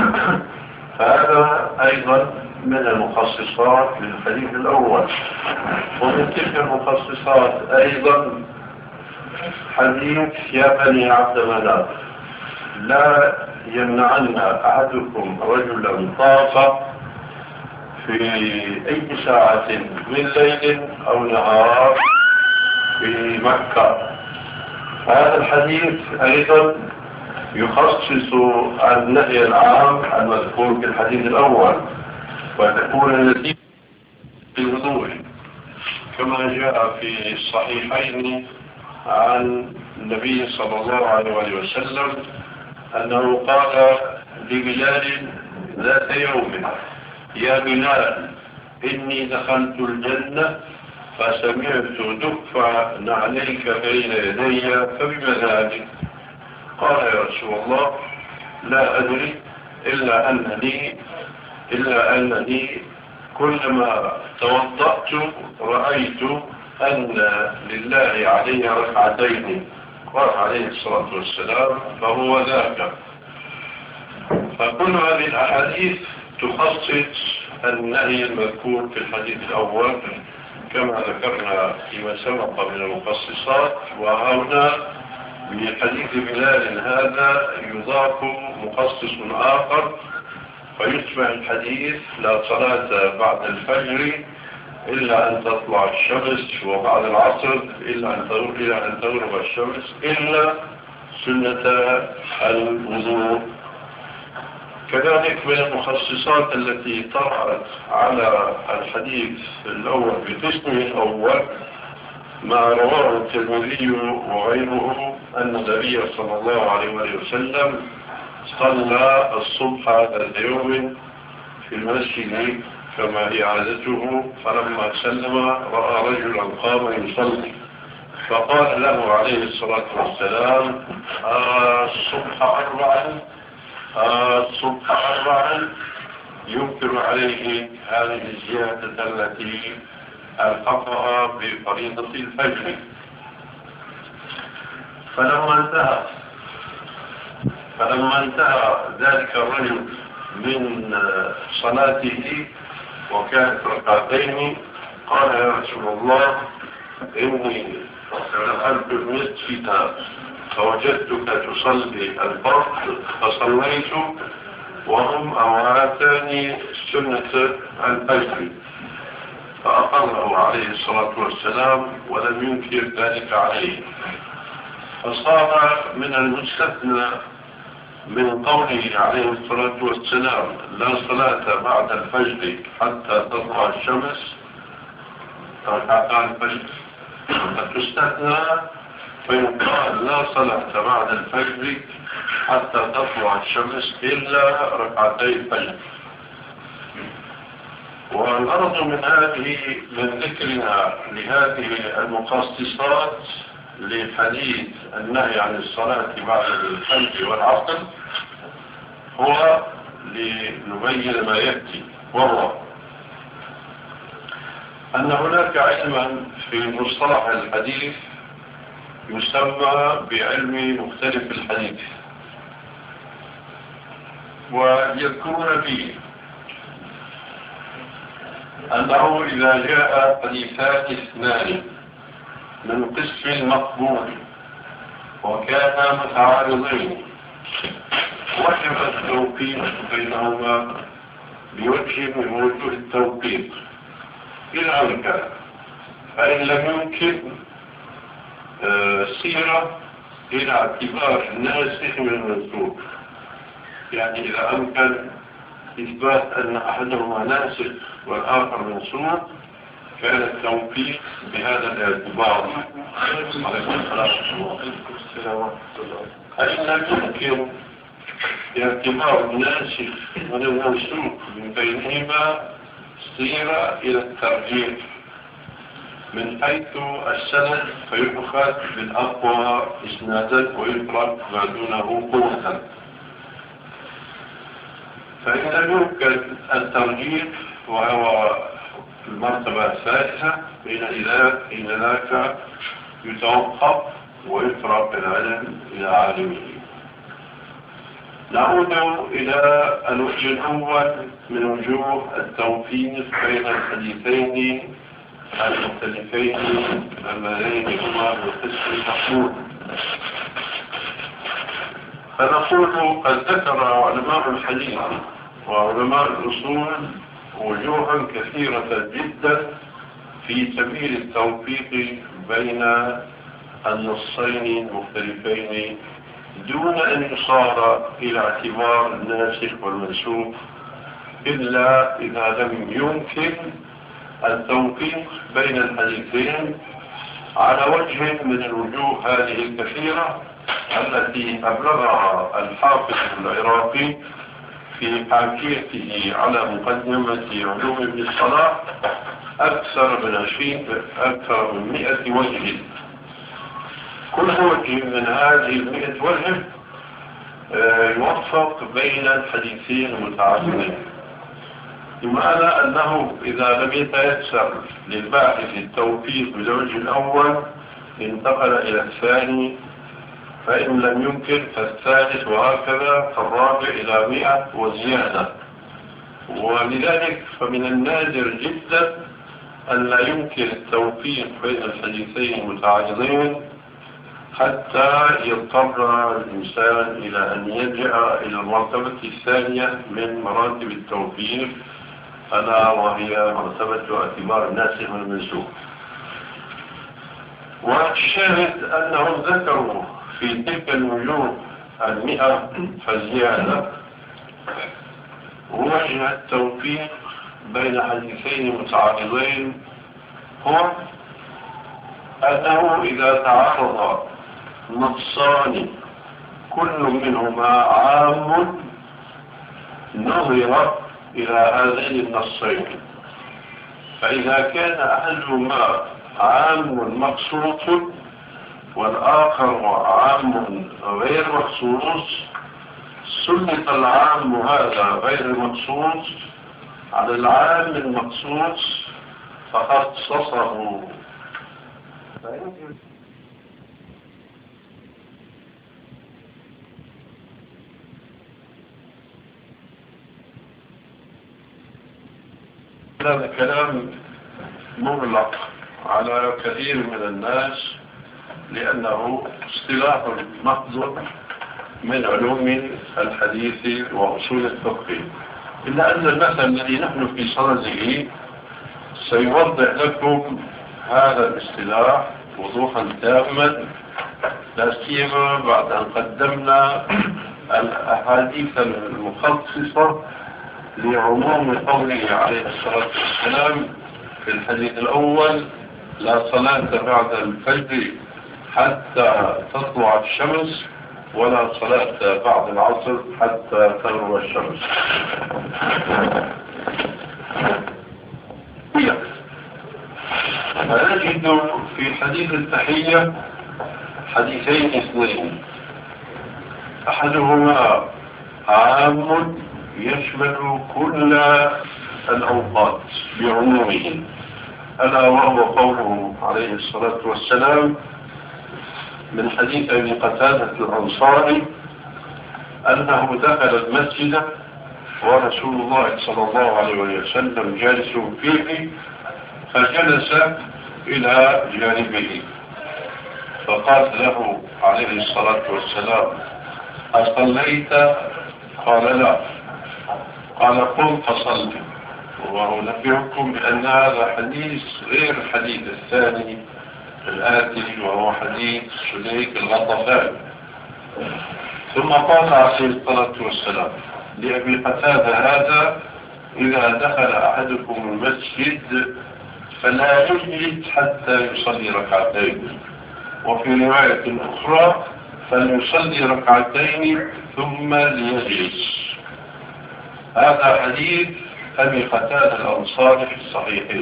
فهذا أيضا من المخصصات للحديث الأول. ومن تلك المخصصات أيضا حديث يا بني عبد مناف لا يمنعن أحدكم رجلا طاف في أي ساعة من ليل أو نهار في مكة. هذا الحديث أيضا يخصص النهي العام المذكور في الحديث الأول، وتكون النتيجة بالوضوء كما جاء في الصحيحين عن النبي صلى الله عليه وسلم أنه قال لبلال ذات يوم يا بلال إني دخلت الجنة فسمعت دف عليك بين يدي فبما ذلك؟ قال يا رسول الله لا أدري إلا أنني كلما توضأت رأيت أن لله علي ركعتين. قال عليه الصلاة والسلام فهو ذاك. فكل هذه الأحاديث تخصص النهي المذكور في الحديث الأول كما ذكرنا فيما سبق من المخصصات. وهنا بحديث بلال هذا يضاف مخصص آخر فيصبح الحديث لا صلاة بعد الفجر إلا أن تطلع الشمس، وبعد العصر إلا أن تغرب الشمس، إلا سنة الوضوء. كذلك من المخصصات التي طرأت على الحديث الأول بقسمه الأول ما رواه الترمذي وغيره أن النبي صلى الله عليه وسلم صلى الصبح ذات يوم في المسجد كما هي عادته، فلما سلم رأى رجلا قام يصلي فقال له عليه الصلاة والسلام الصبح أربعا ينكر عليه هذه الزيادة التي ألحقها بفريضة الفجر. فلما انتهى ذلك الرجل من صلاته وكانت ركعتين قال يا رسول الله إني دخلت المسجد فوجدتك تصلي الفرض فصليت وهم أواتاني سنة الفجر، فأقره عليه الصلاة والسلام ولم ينكر ذلك عليه. فصار من المستثنى من قوله عليه الصلاة والسلام لا صلاة بعد الفجر حتى تطلع الشمس ركعتا الفجر، فتستثنى فيقال لا صلاة بعد الفجر حتى تطلع الشمس إلا ركعتي الفجر. والغرض من ذكرنا لهذه المخصصات لحديث النهي عن الصلاة بعد الفجر والعصر هو لنبين ما يأتي، وهو أن هناك علما في مصطلح الحديث يسمى بعلم مختلف الحديث، ويذكرون فيه أنه إذا جاء حديثان اثنان من قسم مقبول وكانا متعارضين وجب التوقيت بينهما بوجه من وجوه التوقيت إلى أمكان، فإن لم يمكن سيرة إلى اعتبار الناسخ من المنسوخ. يعني إذا أمكن إثبات أن أحدهما ناسخ والآخر منسوخ كان التوقيت بهذا الاعتبار. فإن لم يمكن باعتبار الناسخ من المنسوخ من بينهما سيرة إلى الترجيح من حيث السند، فيؤخذ بالأقوى إسنادا ويترك ما دونه قوة. فإن لم يمكن الترجيح وهو المرتبة الثالثة حين ذاك يتوقف ويترك العلم إلى عالمه. نعود إلى الوجه الأول من وجوه التوفيق بين الحديثين المختلفين اللذين هما بالقسم المحمود. فنقول قد ذكر علماء الحديث وعلماء الأصول وجوها كثيرة جدا في سبيل التوفيق بين النصين المختلفين دون أن يصار إلى اعتبار الناسخ والمنسوخ، إلا إذا لم يمكن التوفيق بين الحديثين على وجه من الوجوه هذه الكثيرة التي أبلغها الحافظ العراقي في حاشيته على مقدمة علوم ابن الصلاح أكثر من 100 وجه. كل وجه من هذه 100 وجه يوفق بين الحديثين المتعاقبين، بمعنى أنه إذا لم يتيسر للباحث التوفيق بالوجه الأول انتقل إلى الثاني، فإن لم يمكن فالثالث، وهكذا فالرابع إلى 100 وزيادة. ولذلك فمن النادر جدا أن لا يمكن التوفيق بين الحديثين المتعارضين حتى يضطر الإنسان إلى أن يرجع إلى المرتبة الثانية من مراتب التوفيق، ألا وهي مرتبة اعتبار الناسخ والمنسوخ. والشاهد أنهم ذكروا في تلك الوجوه 100 فزيادة وجه التوفيق بين حديثين متعارضين هو أنه إذا تعارض نصان كل منهما عام نظر إلى هذين النصين، فإذا كان أحدهما عام مخصوص والآخر عام غير مخصوص سلط العام هذا غير المخصوص على العام المخصوص فخصصه. هذا كلام مغلق على كثير من الناس لأنه اصطلاح محض من علوم الحديث وأصول الفقه، إلا أن المثل الذي نحن في صدده سيوضح لكم هذا الاصطلاح وضوحا تاما، لا سيما بعد أن قدمنا الأحاديث المخصصة لعموم قوله عليه الصلاة والسلام في الحديث الأول لا صلاة بعد الفجر حتى تطلع الشمس ولا صلاة بعد العصر حتى تغرب الشمس. فنجد في حديث التحية حديثين اثنين، أحدهما عام يشمل كل الأوقات بعمومه، ألا وهو قوله عليه الصلاة والسلام من حديث أبي قتادة الأنصاري أنه دخل المسجد ورسول الله صلى الله عليه وسلم جالس فيه، فجلس إلى جانبه فقال له عليه الصلاة والسلام أصليت؟ قال لا. قال قم فصل. وأنبئكم بأن هذا حديث غير الحديث الثاني الآتي وهو حديث سليك الغطفان. ثم قال عليه الصلاة والسلام لأبي قتادة هذا إذا دخل أحدكم المسجد فلا يجلس حتى يصلي ركعتين، وفي رواية أخرى فليصلي ركعتين ثم ليجلس. هذا حديث أبي قتادة الأنصاري في الصحيحين.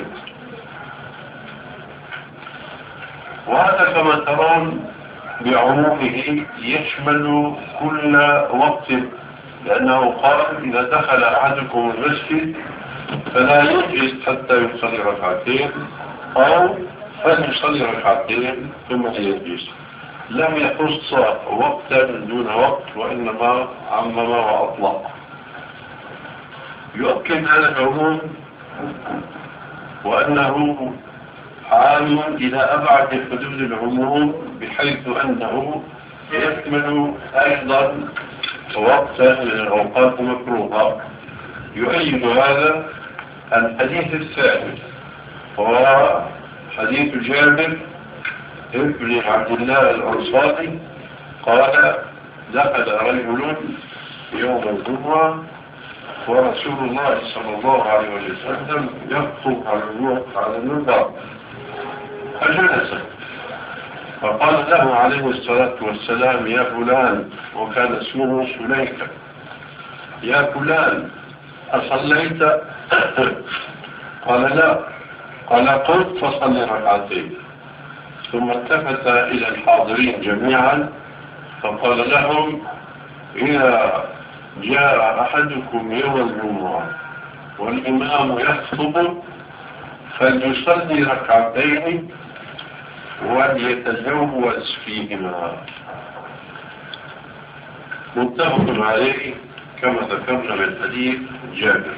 وهذا كما ترون بعمومه يشمل كل وقت، لأنه قال إذا دخل أحدكم المسجد فلا يجلس حتى يصلي ركعتين أو فليصلي ركعتين ثم يجلس. لم يخص وقتا دون وقت وإنما عمم وأطلق. يؤكد هذا العموم وأنه عام إلى أبعد حدود العموم، بحيث أنه يشمل أيضا وقتا من الأوقات المكروهة. يؤيد هذا الحديث الثالث وهو حديث جابر ابن عبد الله الأنصاري قال دخل رجل يوم الجمعة ورسول الله صلى الله عليه وسلم يخطب على المنبر فجلس، فقال له عليه الصلاة والسلام يا فلان، وكان اسمه سليكة، يا فلان أصليت؟ قال لا. قال قلت فصلي ركعتين. ثم التفت إلى الحاضرين جميعا فقال لهم إذا جاء أحدكم يوم الجمعة والإمام يخطب فليصلي ركعتين وليتجوز فيهما. متفق عليه كما ذكرنا من حديث جابر.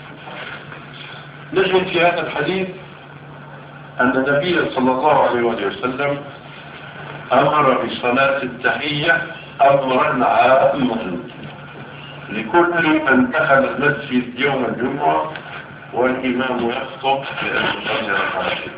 نجد في هذا الحديث أن النبي صلى الله عليه وسلم أمر بصلاة التحية أمرا عاما لكل من دخل المسجد يوم الجمعة والإمام يخطب بأن يصلي ركعتين.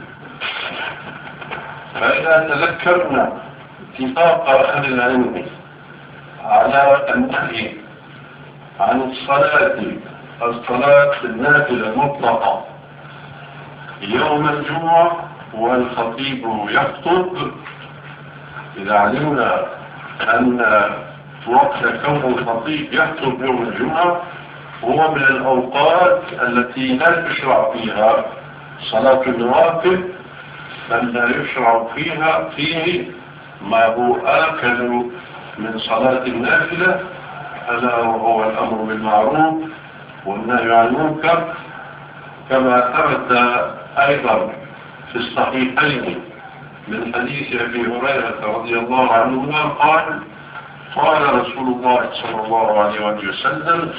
فإذا تذكرنا اتفاق أهل العلم على النهي عن الصلاة النافلة المطلقة يوم الجمعة والخطيب يخطب، إذا علمنا أن وقت كون الخطيب يخطب يوم الجمعة هو من الأوقات التي لا تشرع فيها صلاة النوافل، بل لا يشرع فيه ما هو آكل من صلاة النافلة، ألا وهو الأمر بالمعروف والنهي عن المنكر، كما ثبت أيضا في الصحيحين من حديث أبي هريرة رضي الله عنهما قال قال رسول الله صلى الله عليه وسلم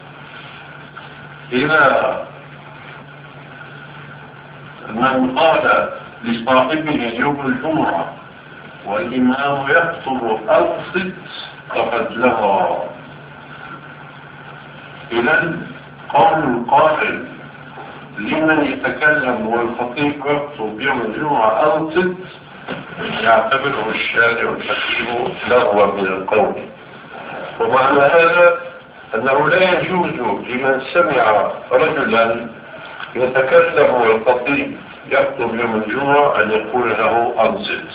إذا من قال لصاحبه يوم الجمعة والإمام يخطب أنصت فقد لغى. إذن قول القائل لمن يتكلم والخطيب يخطب يوم الجمعة أنصت يعتبره الشارع الحكيم لغوا من القول. ومعنى هذا أنه لا يجوز لمن سمع رجلا يتكلم الخطيب يكتب يوم الجمعة أن يقول له أنصت،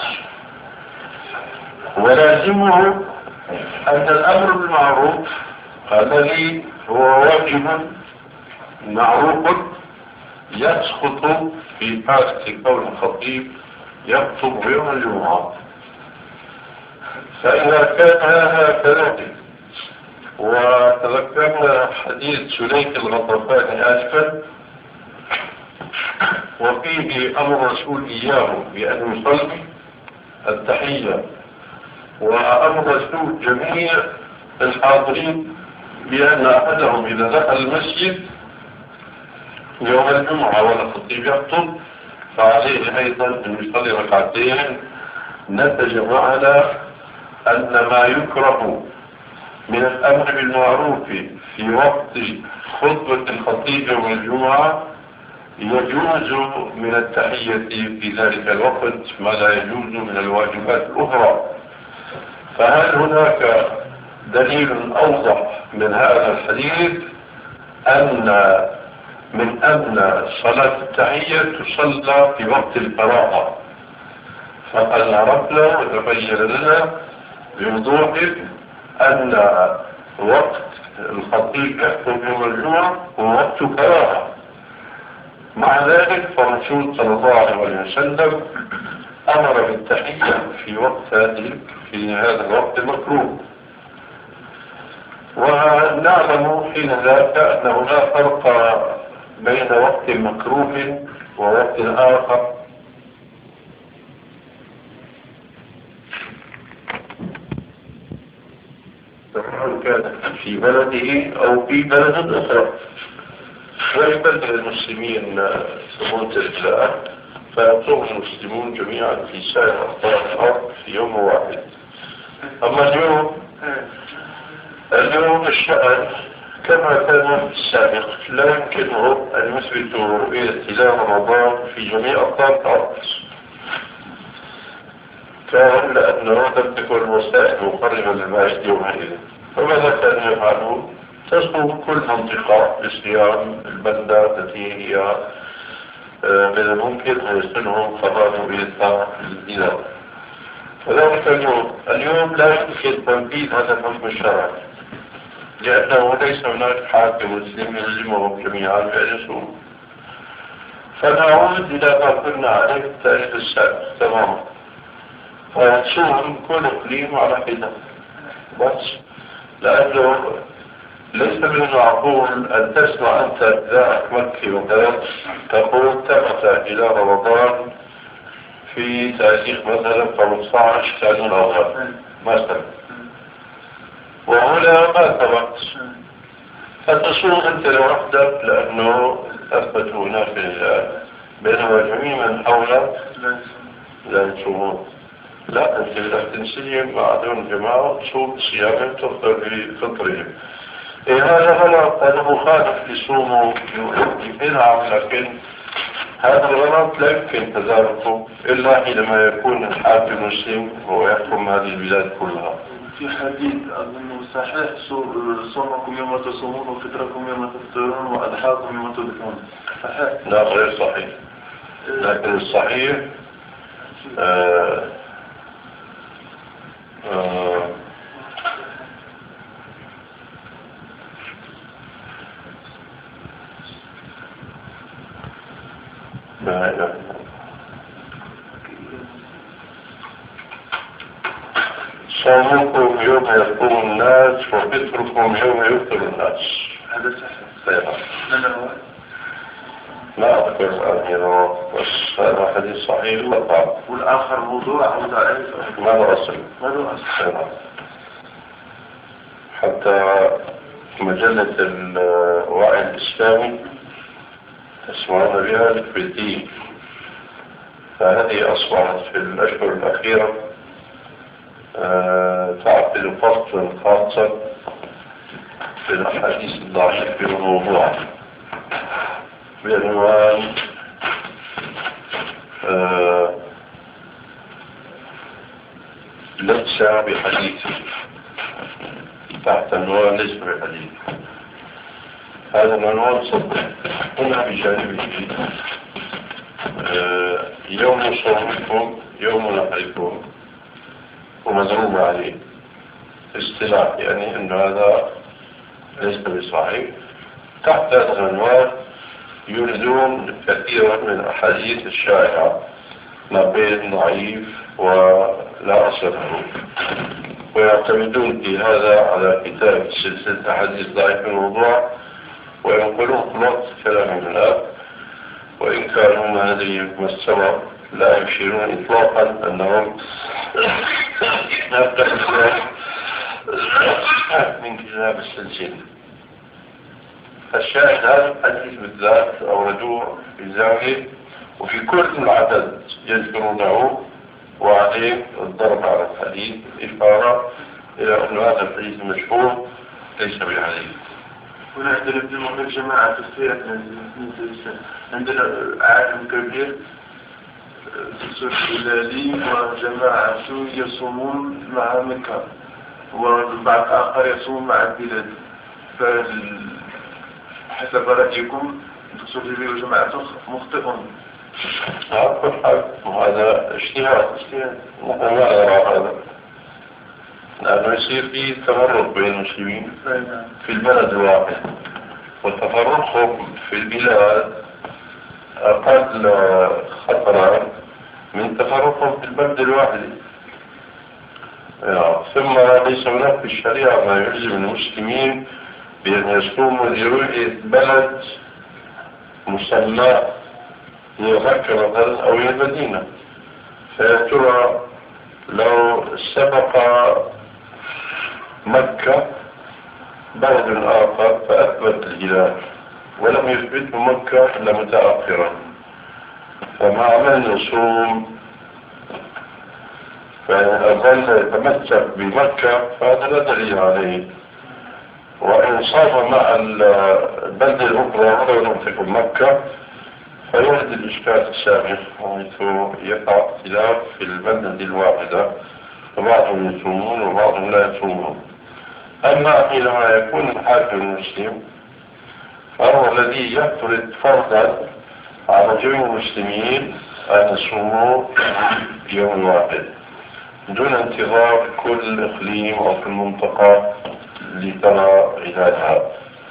ولازمه أن الأمر بالمعروف الذي هو واجب معروف يسقط في حالة كون الخطيب يخطب يوم الجمعة. فإذا كان هكذا، وتذكرنا حديث سليك الغطفاني آسفا وفيه أمر الرسول إياه بأن يصلي التحية، وأمر الرسول جميع الحاضرين بأن أحدهم إذا دخل المسجد يوم الجمعة والخطيب يخطب فعليه أيضا أن يصلي ركعتين. نتج معنا أن ما يكره من الأمر بالمعروف في وقت خطبة الخطيب يوم الجمعة يجوز من التحية في ذلك الوقت ما لا يجوز من الواجبات الأخرى. فهل هناك دليل أوضح من هذا الحديث أن صلاة التحية تصلى في وقت القراءة؟ فقد عرفنا وتبين لنا بوضوح أن وقت الخطيب يخطب يوم الجمعة هو وقت قراءة. مع ذلك فالرسول صلى الله عليه وسلم أمر بالتحية في هذا الوقت المكروه. ونعلم حين ذاك أنه لا فرق بين وقت مكروه ووقت آخر، سواء كان في بلده أو في بلد أخرى. ويبلغ المسلمين ثبوت الإسلام فيصوم المسلمون جميعا في سائر أقطار الأرض في يوم واحد. أما اليوم الشأن كما كان في السابق لا يمكنه أن يثبتوا رؤية هلال رمضان في جميع أقطار الأرض، كان لأنه لم تكن الوسائل مقربة للمعيش يومئذ. فماذا كانوا يفعلون؟ تصوم كل منطقة بصيام البلدة التي هي من الممكن أن يصلهم قضاء رؤيتها الهلال. فذلك اليوم لا يمكن تنفيذ هذا الحكم الشرعي، لأنه ليس هناك حاكم مسلم يلزمهم جميعا بأن يصوموا. فنعود إلى ما كنا عليه في التاريخ السابق تماما، فنصوم كل إقليم على حدة بس، لأنه ليس من المعقول أن تسمع أنت إذاعة مكي وكذا تقول ثبت إلى رمضان في تاريخ مثلا 15 كانون أول مثلا، وهنا ما ثبت، فتصوم أنت لوحدك لأنه أثبت هناك بينما جميع من حولك لا يصومون. لا، أنت إذا تنسيهم مع دون جماعة تصوم صيامهم تفطر بفطرهم. هذا غلط، هذا مخالف لصومه بنعم، لكن هذا الغلط لا يمكن تداركه إلا حينما يكون الحاكم مسلم ويحكم هذه البلاد كلها. في حديث أظنه صحيح صومكم يوم تصومون وفطركم يوم تفطرون وأضحاكم يوم تضحون، صحيح؟ لا، غير صحيح. لكن الصحيح صومكم يوم يقوم الناس وفطركم يوم يفطر الناس. هذا صحيح. لا أذكر الآن بس هذا حديث صحيح وطبعا. والآخر موضوع أو ضعيف ما له أصل. حتى مجلة الوعي الإسلامي تسمعون بها في الدين، فهذه أصبحت في الأشهر الأخيرة تعقد فصلا خاصا في الأحاديث الضعيفة في الموضوع بعنوان ليس بحديث، تحت عنوان ليس بحديث. هذا العنوان صدق هنا بجانبه يوم صومكم يوم نحركم ومضروب عليه اصطلاح، يعني أن هذا ليس بصحيح. تحت هذا العنوان يوردون كثيرا من الأحاديث الشائعة ما بين ضعيف ولا أصل له، ويعتمدون في هذا على كتاب سلسلة أحاديث ضعيف الموضوع وينقلون خلاصة كلام الله، وإن كانوا ما ندري ما السبب لا يشيرون إطلاقا أنهم من كتاب السلسلة. الشاهد هذا الحديث بالذات أوردوه في زاوية، وفي كل العدد يذكرونه، وعليه الضرب على الحديث إشارة إلى أن هذا الحديث المشهور ليس بحديث. هنا عندنا ابن المغرب جماعة تفسير عندنا عالم كبير دكتور هلالي وجماعة يصومون مع مكة، وبعض آخر يصوم مع البلاد. فحسب رأيكم دكتور هلالي وجماعته مخطئون؟ كل حال وهذا اجتهاد، نحن ما نرى هذا، لأنه يصير فيه تفرق بين المسلمين في البلد الواحد، وتفرقهم في البلاد أقل خطرا من تفرقهم في البلد الواحد. ثم ليس هناك في الشريعة ما يلزم المسلمين بأن يصوموا لرؤية بلد مسمى هي مكة مثلا أو هي المدينة. فيترى لو سبق مكة بلد آخر فأثبت الهلال ولم يثبته مكة إلا متأخرا، فمع من يصوم فأظل يتمسك بمكة فهذا لا دليل عليه، وإن صار مع البلد الأخرى ولو لم تكن مكة فيولد الإشكال السابق، حيث يقع اختلاف في البلدة الواحدة، فبعضهم يصومون وبعضهم لا يصومون. أما حينما يكون الحاكم المسلم فهو الذي يفرض فرضا على جميع المسلمين أن يصوموا يوم واحد دون انتظار كل إقليم أو كل منطقة لترى هلالها.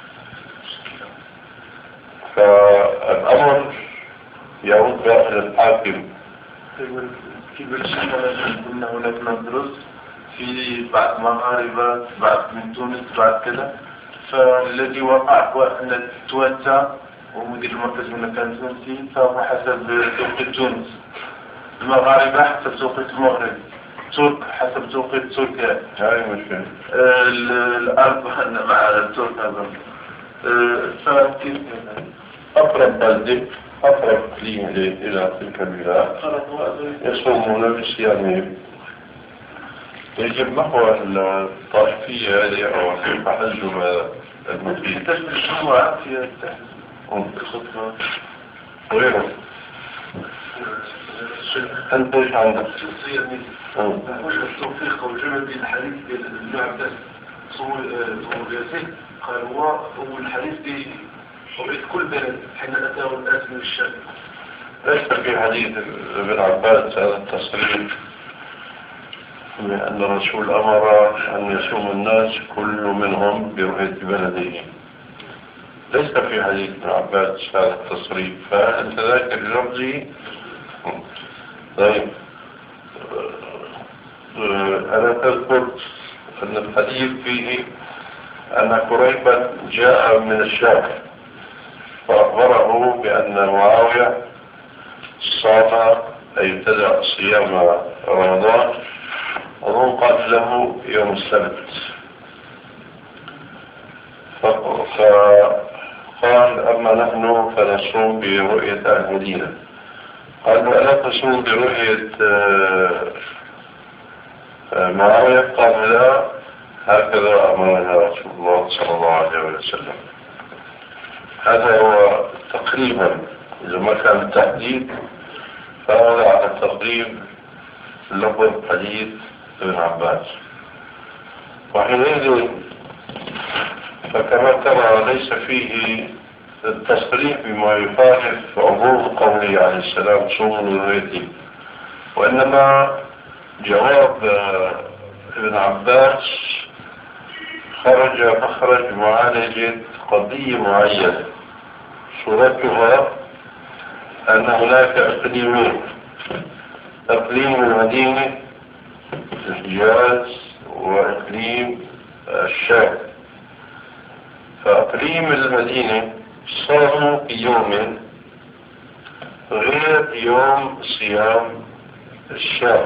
فالأمر يعود إلى الحاكم. في بلجيكا كنا هناك ندرس في بعض مغاربة، بعض من تونس، بعض كذا، فالذي وقع هو أن تواتى ومدير المركز هنا كان تونسي، فهو حسب توقيت تونس، المغاربة حسب توقيت المغرب، ترك حسب توقيت تركيا. هاي مشكلة. الأرض مع الترك هذا. فكيف أقرب بلدة أقرب إقليم إلى تلك البلاد يصومون بصيامهم. يجب محو الطائفية هذه أو التحزب المفيد. تشمل الجمعة في الخطبة غيره. أنت إيش عندك؟ شخصيا وجه التوفيق والجمع بين الحديث بين ابن عباس صوم الياسين قال هو الحديث بقيت كل بلد حين أتاه الناس من الشام. ليس في حديث ابن عباس هذا التصريح لأن الرسول أمر أن يصوم الناس كل منهم برؤية بلدهم. ليس في حديث ابن عباس هذا التصريح، فأنت ذاك اللفظي. طيب أنا تذكر أن الحديث فيه أن قريبا جاء من الشام فأخبره بأن معاوية صام أي ابتدأ صيام رمضان وهو قال له يوم السبت، فقال أما نحن فنصوم برؤية المدينة. قال ألا تصوم برؤية معاوية؟ قال لا، هكذا أمرنا رسول الله صلى الله عليه وسلم. هذا هو تقريبا، إذا ما كان التحديد فهذا على تقريب لفظ حديث ابن عباس. وحينئذ فكما ترى ليس فيه التصريح بما يخالف عموم قوله عليه السلام صوموا لرؤيتي، وإنما جواب ابن عباس خرج مخرج معالجة قضية معينة، صورتها أن هناك إقليمين، إقليم المدينة الحجاز وإقليم الشام. فإقليم المدينة صاموا في يوم غير يوم صيام الشام،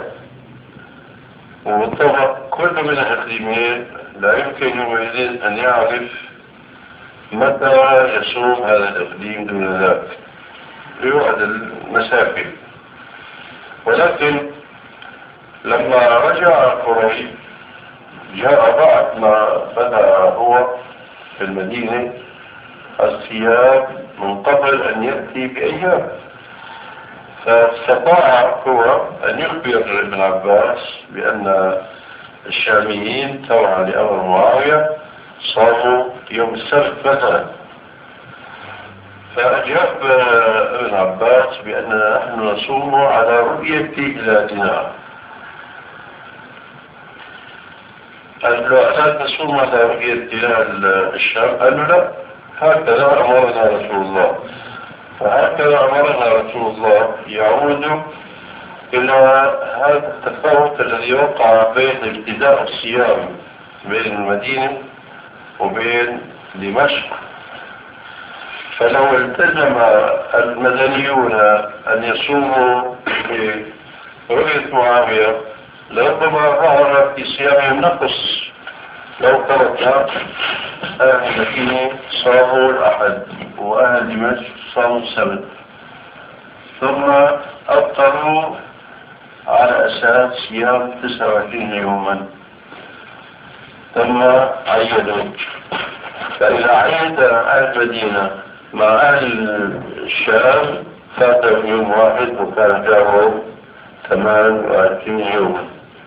وطبعا كل من الإقليمين لا يمكن يومئذ أن يعرف متى يصوم هذا الإقليم دون ذلك لبعد المسافة. ولكن لما رجع قريب جاء بعد ما بدأ هو في المدينة الصيام من قبل أن يأتي بأيام، فاستطاع هو أن يخبر ابن عباس بأن الشاميين تبعا لأمر معاوية صاموا يوم السبت مثلا. فأجاب ابن عباس بأننا نحن نصوم على رؤية هلالنا. قال له ألا تصوم على رؤية هلال الشام؟ قال له لا، هكذا أمرنا رسول الله. فهكذا أمرنا رسول الله يعود إلى هذا التفاوت الذي وقع بين ابتداء الصيام بين المدينة وبين دمشق. فلو التزم المدنيون أن يصوموا برؤية معاوية لربما ظهر في صيامهم نقص. لو ترك أهل المدينة صاموا الأحد وأهل دمشق صاموا السبت، ثم أفطروا على أساس صيام 29 يوما، ثم عيدوا. فإذا عيد أهل المدينة مع أهل الشام فاتهم يوم واحد وكان جاءهم 28 يوما.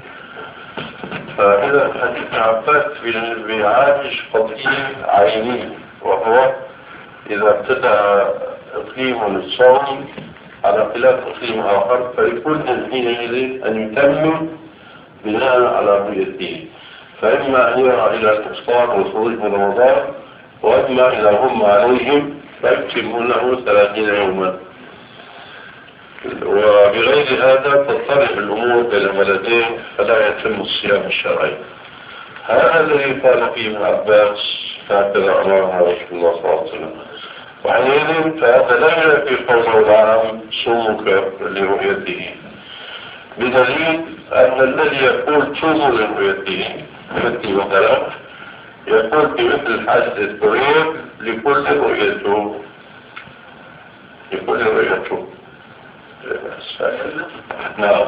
فإذا حديث عباس بيعالج قضية عينية، وهو إذا ابتدأ إقليم الصوم على خلاف إقليم آخر فيكون حينئذ أن يتم بناء على رؤيته، فإما أن يرى إلى الإفطار والخروج من رمضان، وإما إذا هم عليهم فيكتمونه 30 يوما. وبغير هذا تضطرب الأمور بين البلدين فلا يتم الصيام الشرعي. هذا الذي قال فيه ابن عباس هكذا أمرنا رسول الله صلى الله عليه وسلم. وحينئذ فهذا لا يأتي قوله العام صومك لرؤيته، بدليل أن الذي يقول صوموا لرؤيته مثل مثلا يقول بمثل حادث الكورية لكل رؤيته، لكل رؤيته. نعم.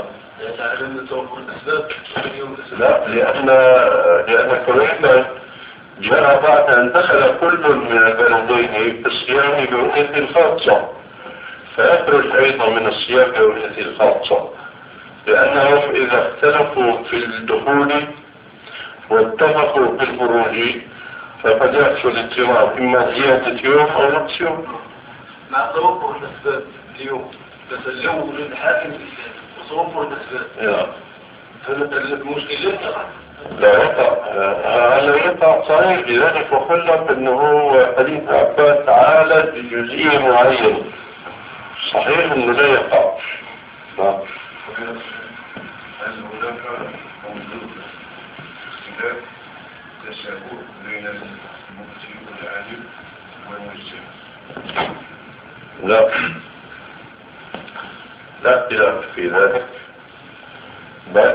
لا، لأن كوريا جاء بعد أن دخل كل من البلدين في الصيام برؤية خاصة، فيخرج أيضا من الصيام برؤية خاصة، لأنهم إذا اختلفوا في الدخول واتفقوا في الخروج فقد يحصل اضطراب، إما زيادة يوم أو نقص يوم. مع توفر الأسباب اليوم، بس اليوم للحاكم وتوفر الأسباب فالمشكلة لا يقع. هذا يقع صحيح، لذلك وخلق أنه حديث عباس عالج بجزئية معينة. صحيح أنه لا يقع. هل هناك موجود اختلاف تشابه بين المفتي والعالم والمجتهد؟ لا، لا اختلاف في ذلك، بل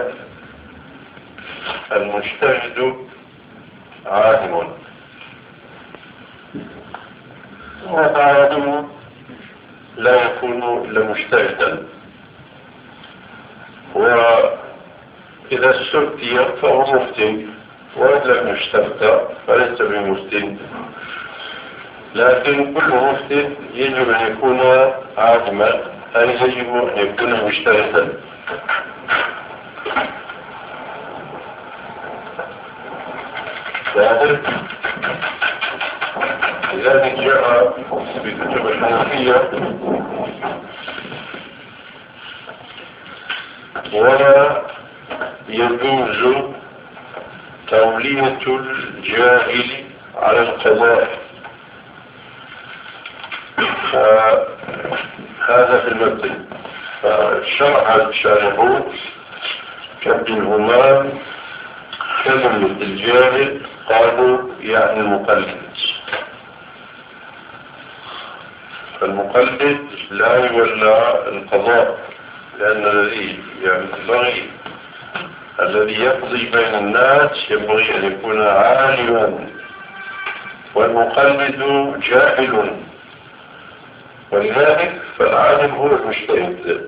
المجتهد عالم والعالم لا يكون إلا مجتهدا، وإذا استفتي فهو مفتي، وإن لم يستفتى فليس بمفتي. لكن كل مفتي يجب أن يكون عالما، أي يجب أن يكون مجتهدا. لذلك جاء في كتب الحنفية ولا يجوز تولية الجاهل على القضاء. هذا في المبدأ. فشرح الشارحون كابن الهمام كلمة الجاهل قالوا يعني المقلد. فالمقلد لا يولى القضاء، لأن الذي ينبغي الذي يقضي بين الناس ينبغي أن يكون عالما، والمقلد جاهل. ولذلك فالعالم هو المجتهد.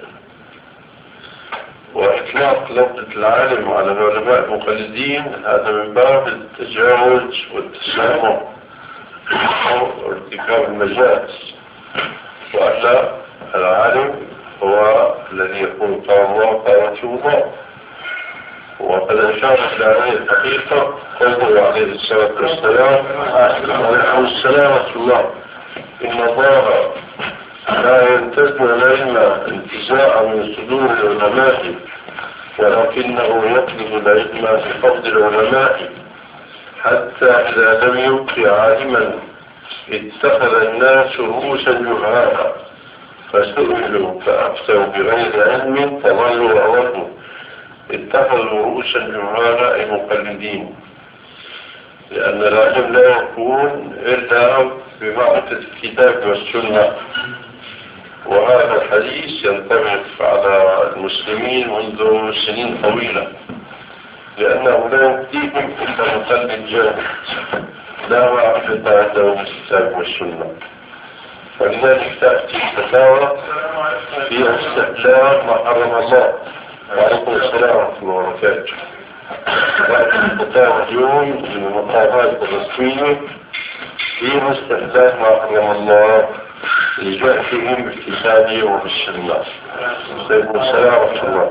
وإطلاق لفظة العالم على العلماء المقلدين هذا من باب التجاوز والتسامح أو ارتكاب المجاز، وألا العالم هو الذي يقول قال الله قال رسول الله. وقد أشار إلى هذه الحقيقة قوله عليه الصلاة والسلام عليه السلام الله إن الله لا ينتزع العلم انتزاعا من صدور العلماء ولكنه يطلب العلم في قبض العلماء حتى إذا لم يبق عالما اتخذ الناس رؤوسا جهالا فسئلوا فأفتوا بغير علم فضلوا وأضلوا. اتخذوا رؤوسا جهالا أي مقلدين، لأن العلم لا يكون إلا بمعرفة الكتاب والسنة. وهذا الحديث ينطبق على المسلمين منذ سنين طويلة، لأنه لا يكفيهم إلا مقلد جاهل لا معرفة عنده بالكتاب والسنة. فلذلك تأتي الفتاوى فيها استحلال ما حرم الله. وعليكم السلام ورحمة الله وبركاته. تأتي الفتاوى اليوم من المقامات الرسمية فيها استحلال ما حرم الله لجهلهم بالكتاب وبالسنة. وعليكم السلام ورحمة الله.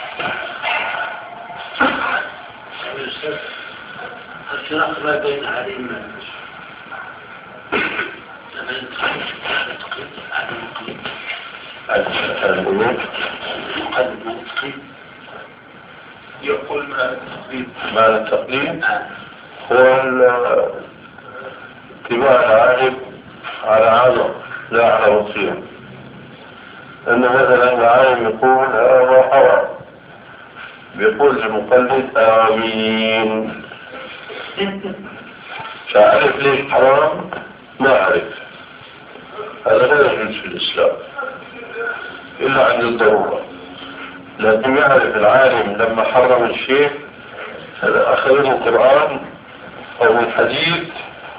الفرق ما بين الأئمة يقول معنى التقليد هو اتباع العالم على عالم لا على وصية. أن مثلا العالم يقول هذا حرام، بيقول المقلد آمين. فأعرف ليش حرام؟ ما أعرف. هذا لا يجوز في الإسلام إلا عند الضرورة. لكن يعرف العالم لما حرم الشيء هذا أخذ من القرآن أو من الحديث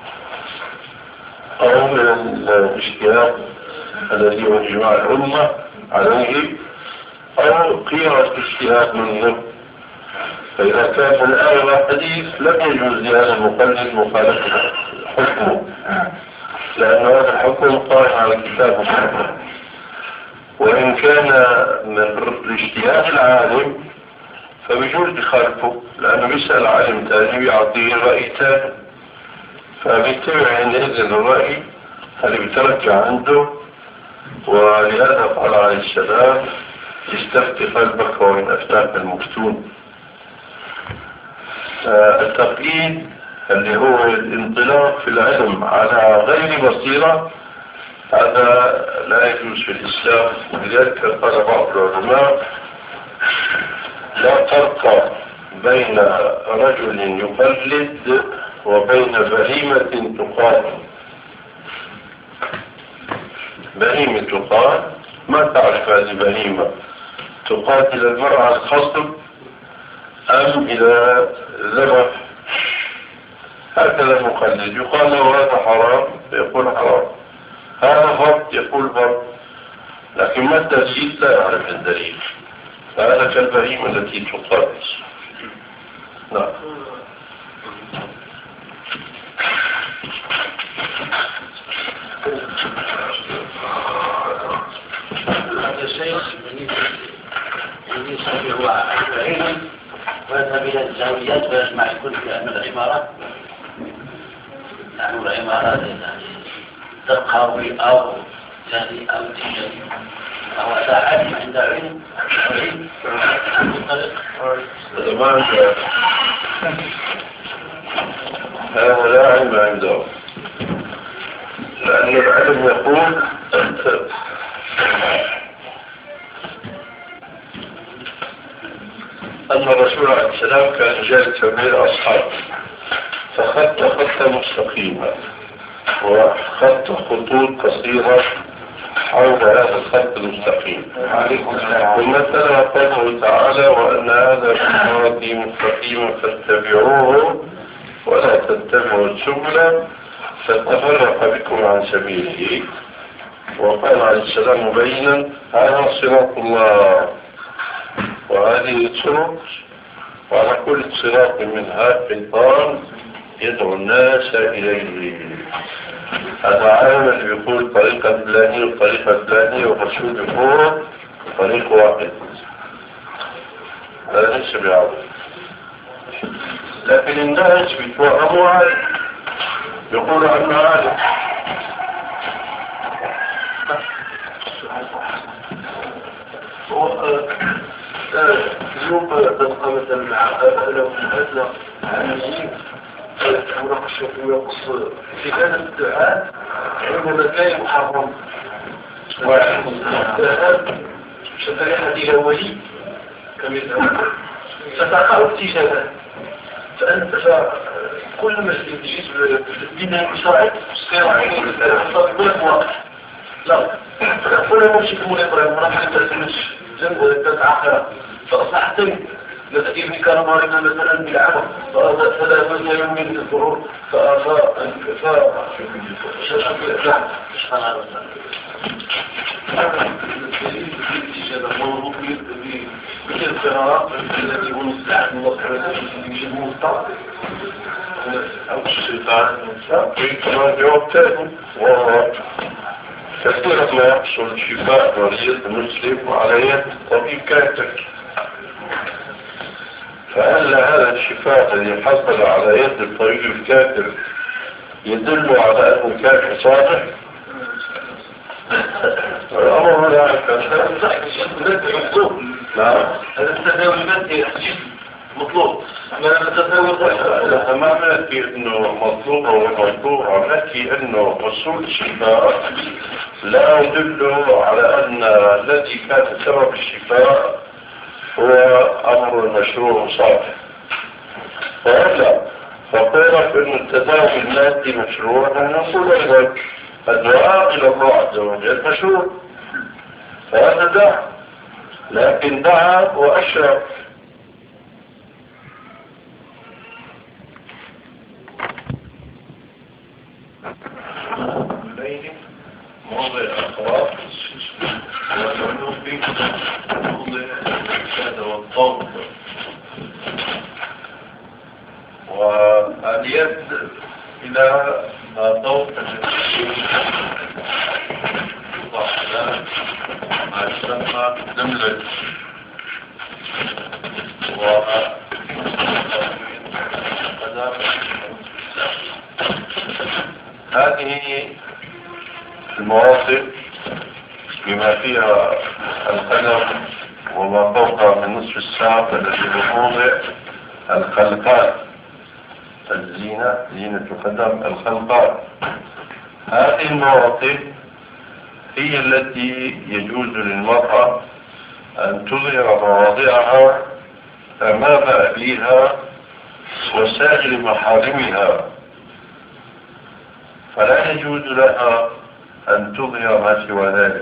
أو من الاجتهاد الذي هو إجماع الأمة عليه أو قيمة الاجتهاد منه. فإذا كان من الآية والحديث لم يجوز لهذا المقلد مخالفة حكمه، لأن هذا الحكم قائم على الكتاب والسنة. وإن كان من اجتهاد العالم فبيجوز يخالفه، لأنه بيسأل عالم ثاني بيعطيه رأي ثاني، فبيتبع عندئذ الرأي اللي بيترجع عنده. ولهذا قال عليه السلام استفتي قلبك وإن أفتاك المفتون. التقليد اللي هو الانطلاق في العلم على غير بصيرة هذا لا يجوز في الإسلام. ولذلك قال بعض العلماء لا فرق بين رجل يقلد وبين بهيمة تقال. بهيمة تقال ما تعرف هذه بهيمة تقاتل المرأة على الخصم أم إلى ذبح. هكذا المقلد يقال له هذا حرام يقول حرام، هذا فرض يقول فرض، لكن ما الدليل لا يعرف الدليل. فهذا كالبهيمة التي تقاتل. نعم. هذا الشيخ بالنسبة هو العلم ويذهب إلى الزاويات ويجمع الكل في أمن العمارة. نحن العمارات ترقاوي أو جهلي أو تجاري أو أساعد عند علم هذا لا علم عنده، لأن العلم يقول أن الرسول عليه السلام كان جالسا بين أصحابه فخط خطا مستقيما وخط خطوط قصيرة حول هذا الخط المستقيم، ومثل قوله تعالى: وأن هذا صراطي مستقيما فاتبعوه ولا تتبعوا السبل فتفرق بكم عن سبيله. وقال عليه السلام مبينا: هذا صراط الله وهذه الطرق، وعلى كل صراط منها شيطان يدعو الناس إليه. هذا عالم اللي بيقول طريقة فلانية وطريقة فلانية، والرسول يقول طريق واحد. هذا ليس بعرف، لكن الناس بيتوهموا عالم، يقولوا عنه عالم. اليوم تبقى مثلا مع أهله وأهله عاملين ونقش ويقص في هذا الدعاء عندما كان محرم شفاعة إلى ولي كمثال فتقع اتجاها، فأنت كل ما تجيز في الدين المشرعي يقول لك واقع لا كل ما يشوفون إبراهيم راح يتسمش جنب تتعقل فأصبحت نتأتي كان مارنا مثلا بالعمل فلا مزا يومين الظهور مثل القراءة التي هو مستعد الله يجب مستعد أو الشيطان ويكما جواب تاني، كثيرا ما يحصل شفاء مريض مسلم على يد طبيب كافر، فهل هذا الشفاء الذي حصل على يد الطبيب الكافر يدل على أنه كافر صالح؟ الأمر لا مطلوب. نعم هذا التداول المادي مطلوب. ما نأتي أنه مطلوب أو مطلوب، نأتي أنه حصول الشفاء لا يدل على أن الذي كان سبب الشفاء هو أمر مشروع صالح، وإلا فقولك أن التداول المادي مشروع، نقول أيضا الدعاء إلى الله عز وجل مشروع، فهذا دعا، لكن دعا وأشرف. موضع الأخلاق والعلوم به موضع الإرشاد والضوء، واليد إلى الضوء مع السماء نملك هذه المواطن بما فيها القدم وما فوق من نصف الساق الذي بموضع الخلقات، الزينة، زينة القدم، الخلقات. هذه المواطن هي التي يجوز للمرأة أن تظهر مواضعها أمام أبيها وسائر محارمها، فلا يجوز لها أن تظهر ما سوى ذلك،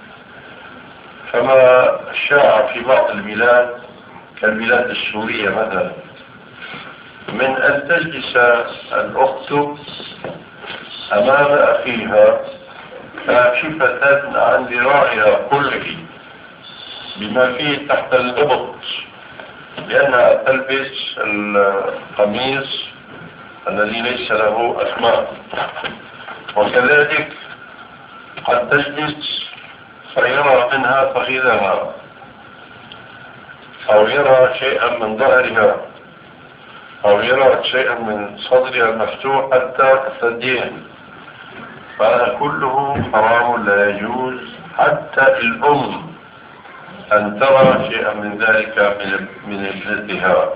كما شاع في بعض البلاد كالبلاد السورية مثلا، من أن تجلس الأخت أمام أخيها كاشفة عن ذراعها كله بما فيه تحت الإبط، لأنها تلبس القميص الذي ليس له أكمام، وكذلك قد تجلس فيرى منها فخذها أو يرى شيئا من ظهرها أو يرى شيئا من صدرها المفتوح حتى الثديين، فهذا كله حرام لا يجوز حتى الأم أن ترى شيئا من ذلك من ابنتها.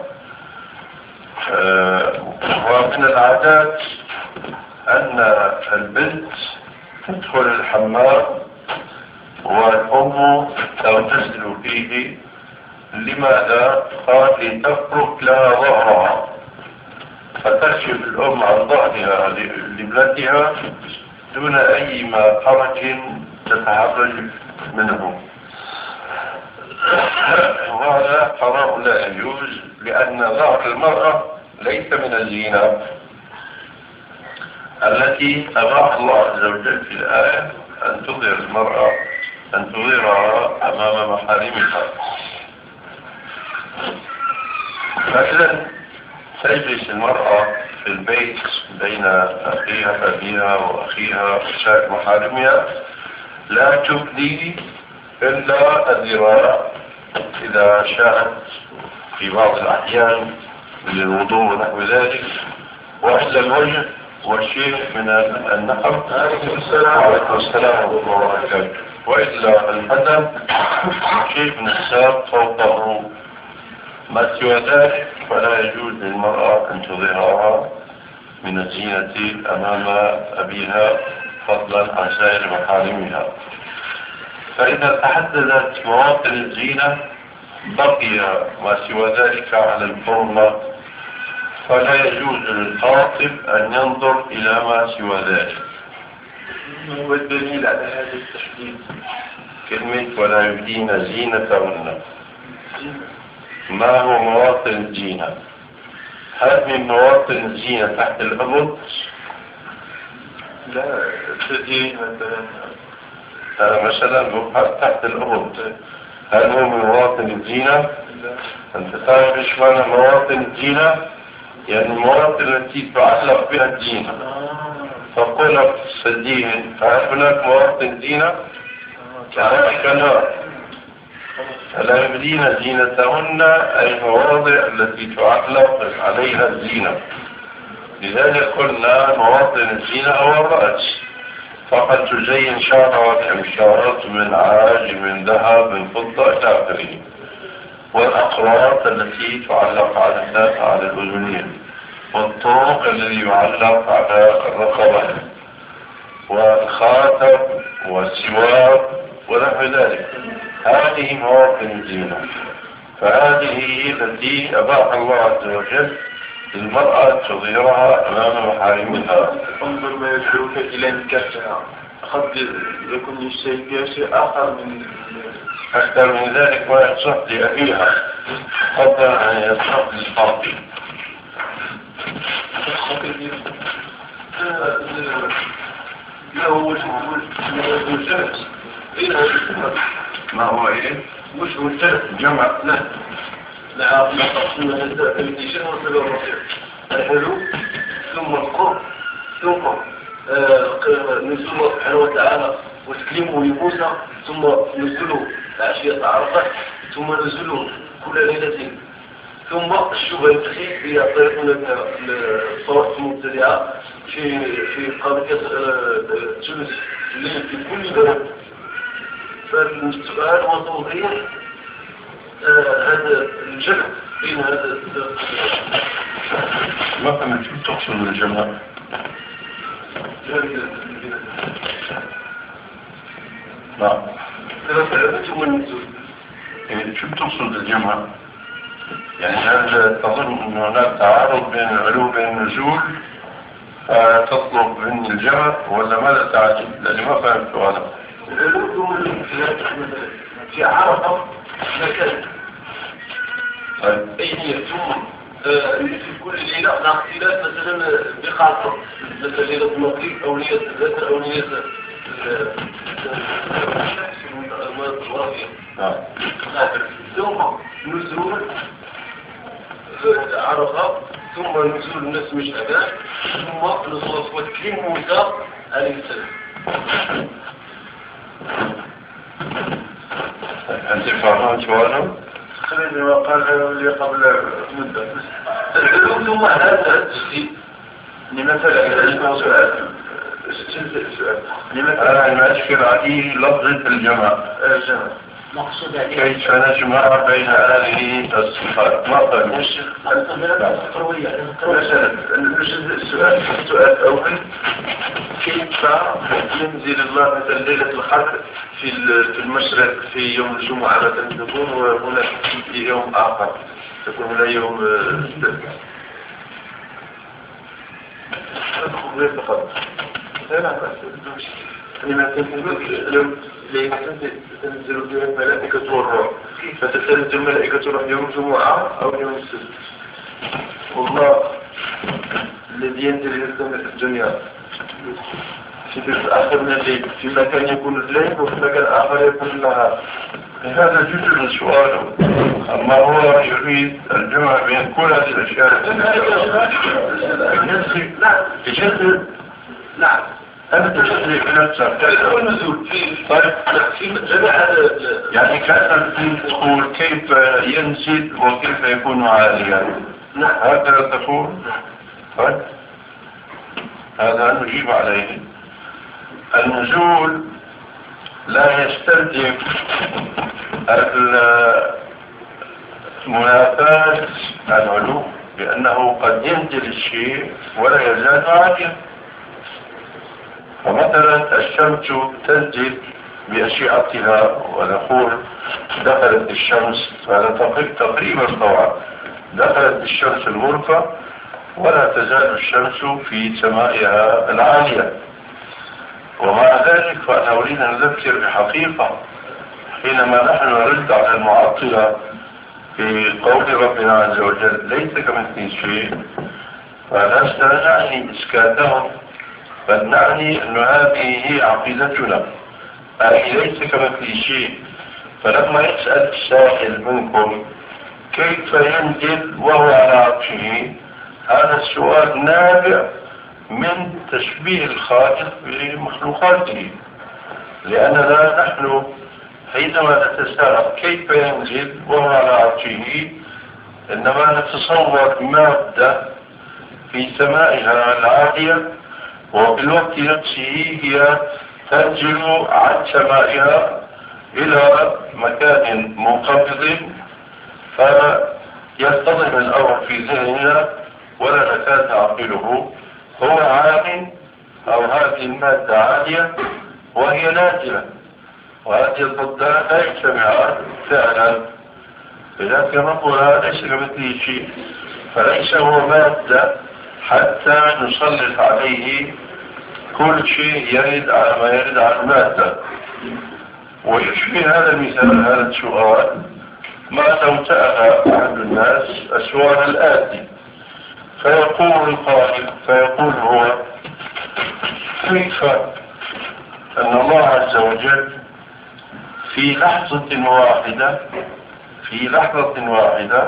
ومن العادات أن البنت تدخل الحمام والأم تغتسل فيه. لماذا؟ قال لتفرك لها ظهرها، فتكشف الأم عن ظهرها لابنتها دون أي حرج تتحرج منه. وهذا حرام لا يجوز، لأن ظهر المرأة ليس من الزينة التي أباح الله عز وجل في الآية أن تظهر المرأة، أن تظهرها أمام محارمها. مثلا تجلس المرأة في البيت بين أخيها أبيها وأخيها وسائر محارمها، لا تبدي إلا الذراع إذا شاءت في بعض الأحيان للوضوء ونحو ذلك، وإلا الوجه والشيء من النحر. عليكم السلام ورحمة الله وبركاته. وإلا الحدث شيء من الساق فوقه. ما سوى ذلك فلا يجوز للمرأة أن تظهرها من الزينة أمام أبيها فضلا عن سائر محارمها. فإذا تحددت مواطن الزينة بقي ما سوى ذلك على الحرمة، فلا يجوز للخاطب أن ينظر إلى ما سوى ذلك. ما هو الدليل على هذا التحديد؟ كلمة ولا يبدين زينتهن، ما هو مواطن الزينة؟ هل من مواطن الزينة تحت الأبط؟ لا، الثديين مثلا تحت الأبط، هل هو من مواطن الزينة؟ أنت تعرف إيش معنى مواطن الزينة؟ يعني المواطن التي تعلق بها الزينة. فقلت الثديين، فهل هناك مواطن زينة؟ كلا، فلا يبدين زينتهن أي المواضع التي تعلق عليها الزينة. لذلك قلنا مواطن الزينة هو الرأس، فقد تزين شعرها كمشارات من عاج من ذهب من فضة إلى آخره، والأقراط التي تعلق على الأذنين، والطوق الذي يعلق على الرقبة، والخاتم والسوار ونحو ذلك. هذه مواطن الزينة، فهذه التي أباح الله عز وجل للمرأة تظهرها أمام محارمها. انظر ما يدعوك إلى نكاحها، قد يكون يشتري فيها شيء أكثر من ذلك ما يصح لأبيها قبل أن يصح للخاطب. لا هو وجه ما هو إيه؟ وش هو الجمع؟ جمع. لا تقسم هذا الاتجاه وصل الرفيع الحلو ثم القرب ثم نزول الله سبحانه وتعالى وتكليمه لموسى، ثم نزوله عشية عرفة، ثم نزوله كل ليلة، ثم الشبهة التي هي طريقنا الصورة المبتدعة في قضية ثلث الليل في كل بلد. فالسؤال هو توضيح هذا الجمع بين هذا مثلا شو تقصد بالجمع؟ نعم. ثم النزول. شو تقصد بالجمع؟ يعني هل تظن أن هناك تعارض بين العلو وبين النزول فتطلب من الجمع، ولا ماذا تعجب؟ لأني ما فهمت هذا. العلو في عرض مكان أي ثم في كل ليلة مع اختلاف مثلا بقاع الأرض، مثلا ليلة المغرب أو ليلة الغد أو ليلة ثم نزول عرفة، ثم نزول الناس مش أداء، ثم نزول وتكليم موسى عليه السلام. أنت فاهمون سؤاله؟ خليني وقال لي قبل مدة. العلوم ثم هذا الشيء مثلا أنا المشكلة عليه لفظة الجمع. مقصود كيف نجمع بين هذه الصفات؟ مثلا السؤال الأول كيف ينزل الله مثلا ليلة القدر في المشرق في يوم الجمعة مثلا تكون وهناك في يوم آخر تكون هنا يوم تنزل فيها الملائكة والروح فتنزل الملائكة والروح يوم الجمعة أو يوم السبت والله الذي ينزل إلى الدنيا في آخر من الليل في مكان يكون الليل وفي مكان آخر يكون النهار. هذا جزء من سؤاله، أما هو يريد الجمع بين كل هذه الأشياء. نعم أنت تجزي بنفسك. طيب يعني كأنك تقول كيف ينزل وكيف يكون عاليا. هكذا تقول. طيب هذا نجيب عليه. النزول لا يستلزم المنافاة العلو، لأنه قد ينزل الشيء ولا يزال عاليا. فمثلا الشمس تنزل بأشعتها ونقول دخلت الشمس، هذا تقريبا طبعا دخلت الشمس الغرفة ولا تزال الشمس في سمائها العالية. ومع ذلك فأنا أريد أن نذكر بحقيقة حينما نحن نرد على المعطلة في قول ربنا عز وجل ليس كمثله شيء، فلسنا نعني إسكاتهم، بل نعني أن هذه هي عقيدتنا، أي ليس كمثله شيء. فلما يسأل السائل منكم كيف ينزل وهو على عرشه، هذا السؤال نابع من تشبيه الخالق بمخلوقاته، لأننا نحن حينما نتساءل كيف ينزل وهو على عرشه إنما نتصور مادة في سمائها العالية وفي الوقت نفسه هي تنزل عن سمائها إلى مكان منخفض، فيصطدم الأمر في ذهننا ولا نكاد نعقله. هو عالٍ أو هذه المادة عالية وهي نازلة، وهذه الضدان لا يجتمعان فعلا، لذلك نقول هذا ليس كمثله شيء، فليس هو مادة حتى نسلط عليه كل شيء يرد على ما يرد على المادة. ويشبه هذا المثال هذا السؤال ما لو سأل أحد الناس السؤال الآتي، فيقول القائل فيقول هو كيف أن الله عز وجل في لحظة واحدة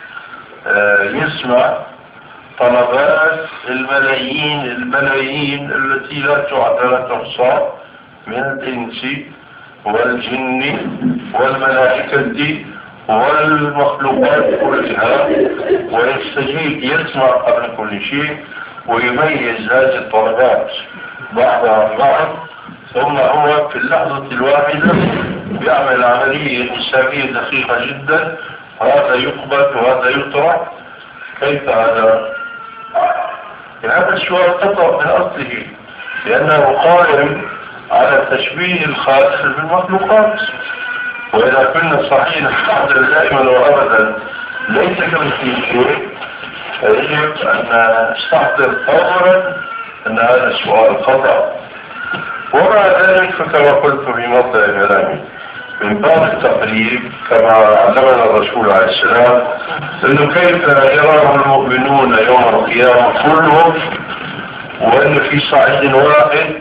يسمع طلبات الملايين التي لا تعد ولا تحصى من الإنس والجن والملائكة والمخلوقات كلها، ويستجيب يسمع قبل كل شيء ويميز هذه الطلبات بعضها بعض، ثم هو في اللحظة الواحدة يعمل عملية حسابية دقيقة جدا، هذا يقبل وهذا يطرح. كيف هذا؟ هذا السؤال خطأ من أصله، لأنه قائم على تشبيه الخالق بالمخلوقات. وإذا كنا صحيح نستحضر دائما وأبدا ليس كمثله شيء، فيجب أن نستحضر فورا أن هذا السؤال خطأ. ومع ذلك فكما قلت في موضع كلامي من باب التقريب كما علمنا الرسول عليه السلام أنه كيف يراه المؤمنون يوم القيامة كلهم وأن في صعيد واحد،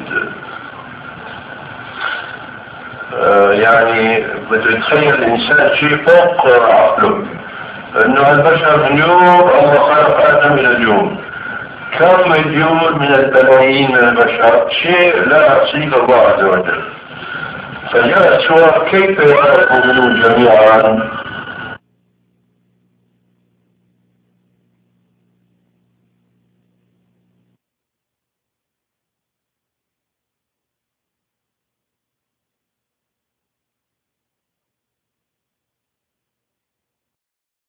يعني بتتخيل الإنسان شيء فوق عقله، أنه البشر من يوم الله خلق آدم إلى اليوم كم مليون من البلايين من البشر، شيء لا يحصيه الله عز وجل. فجاء السؤال كيف يرى المؤمنون جميعا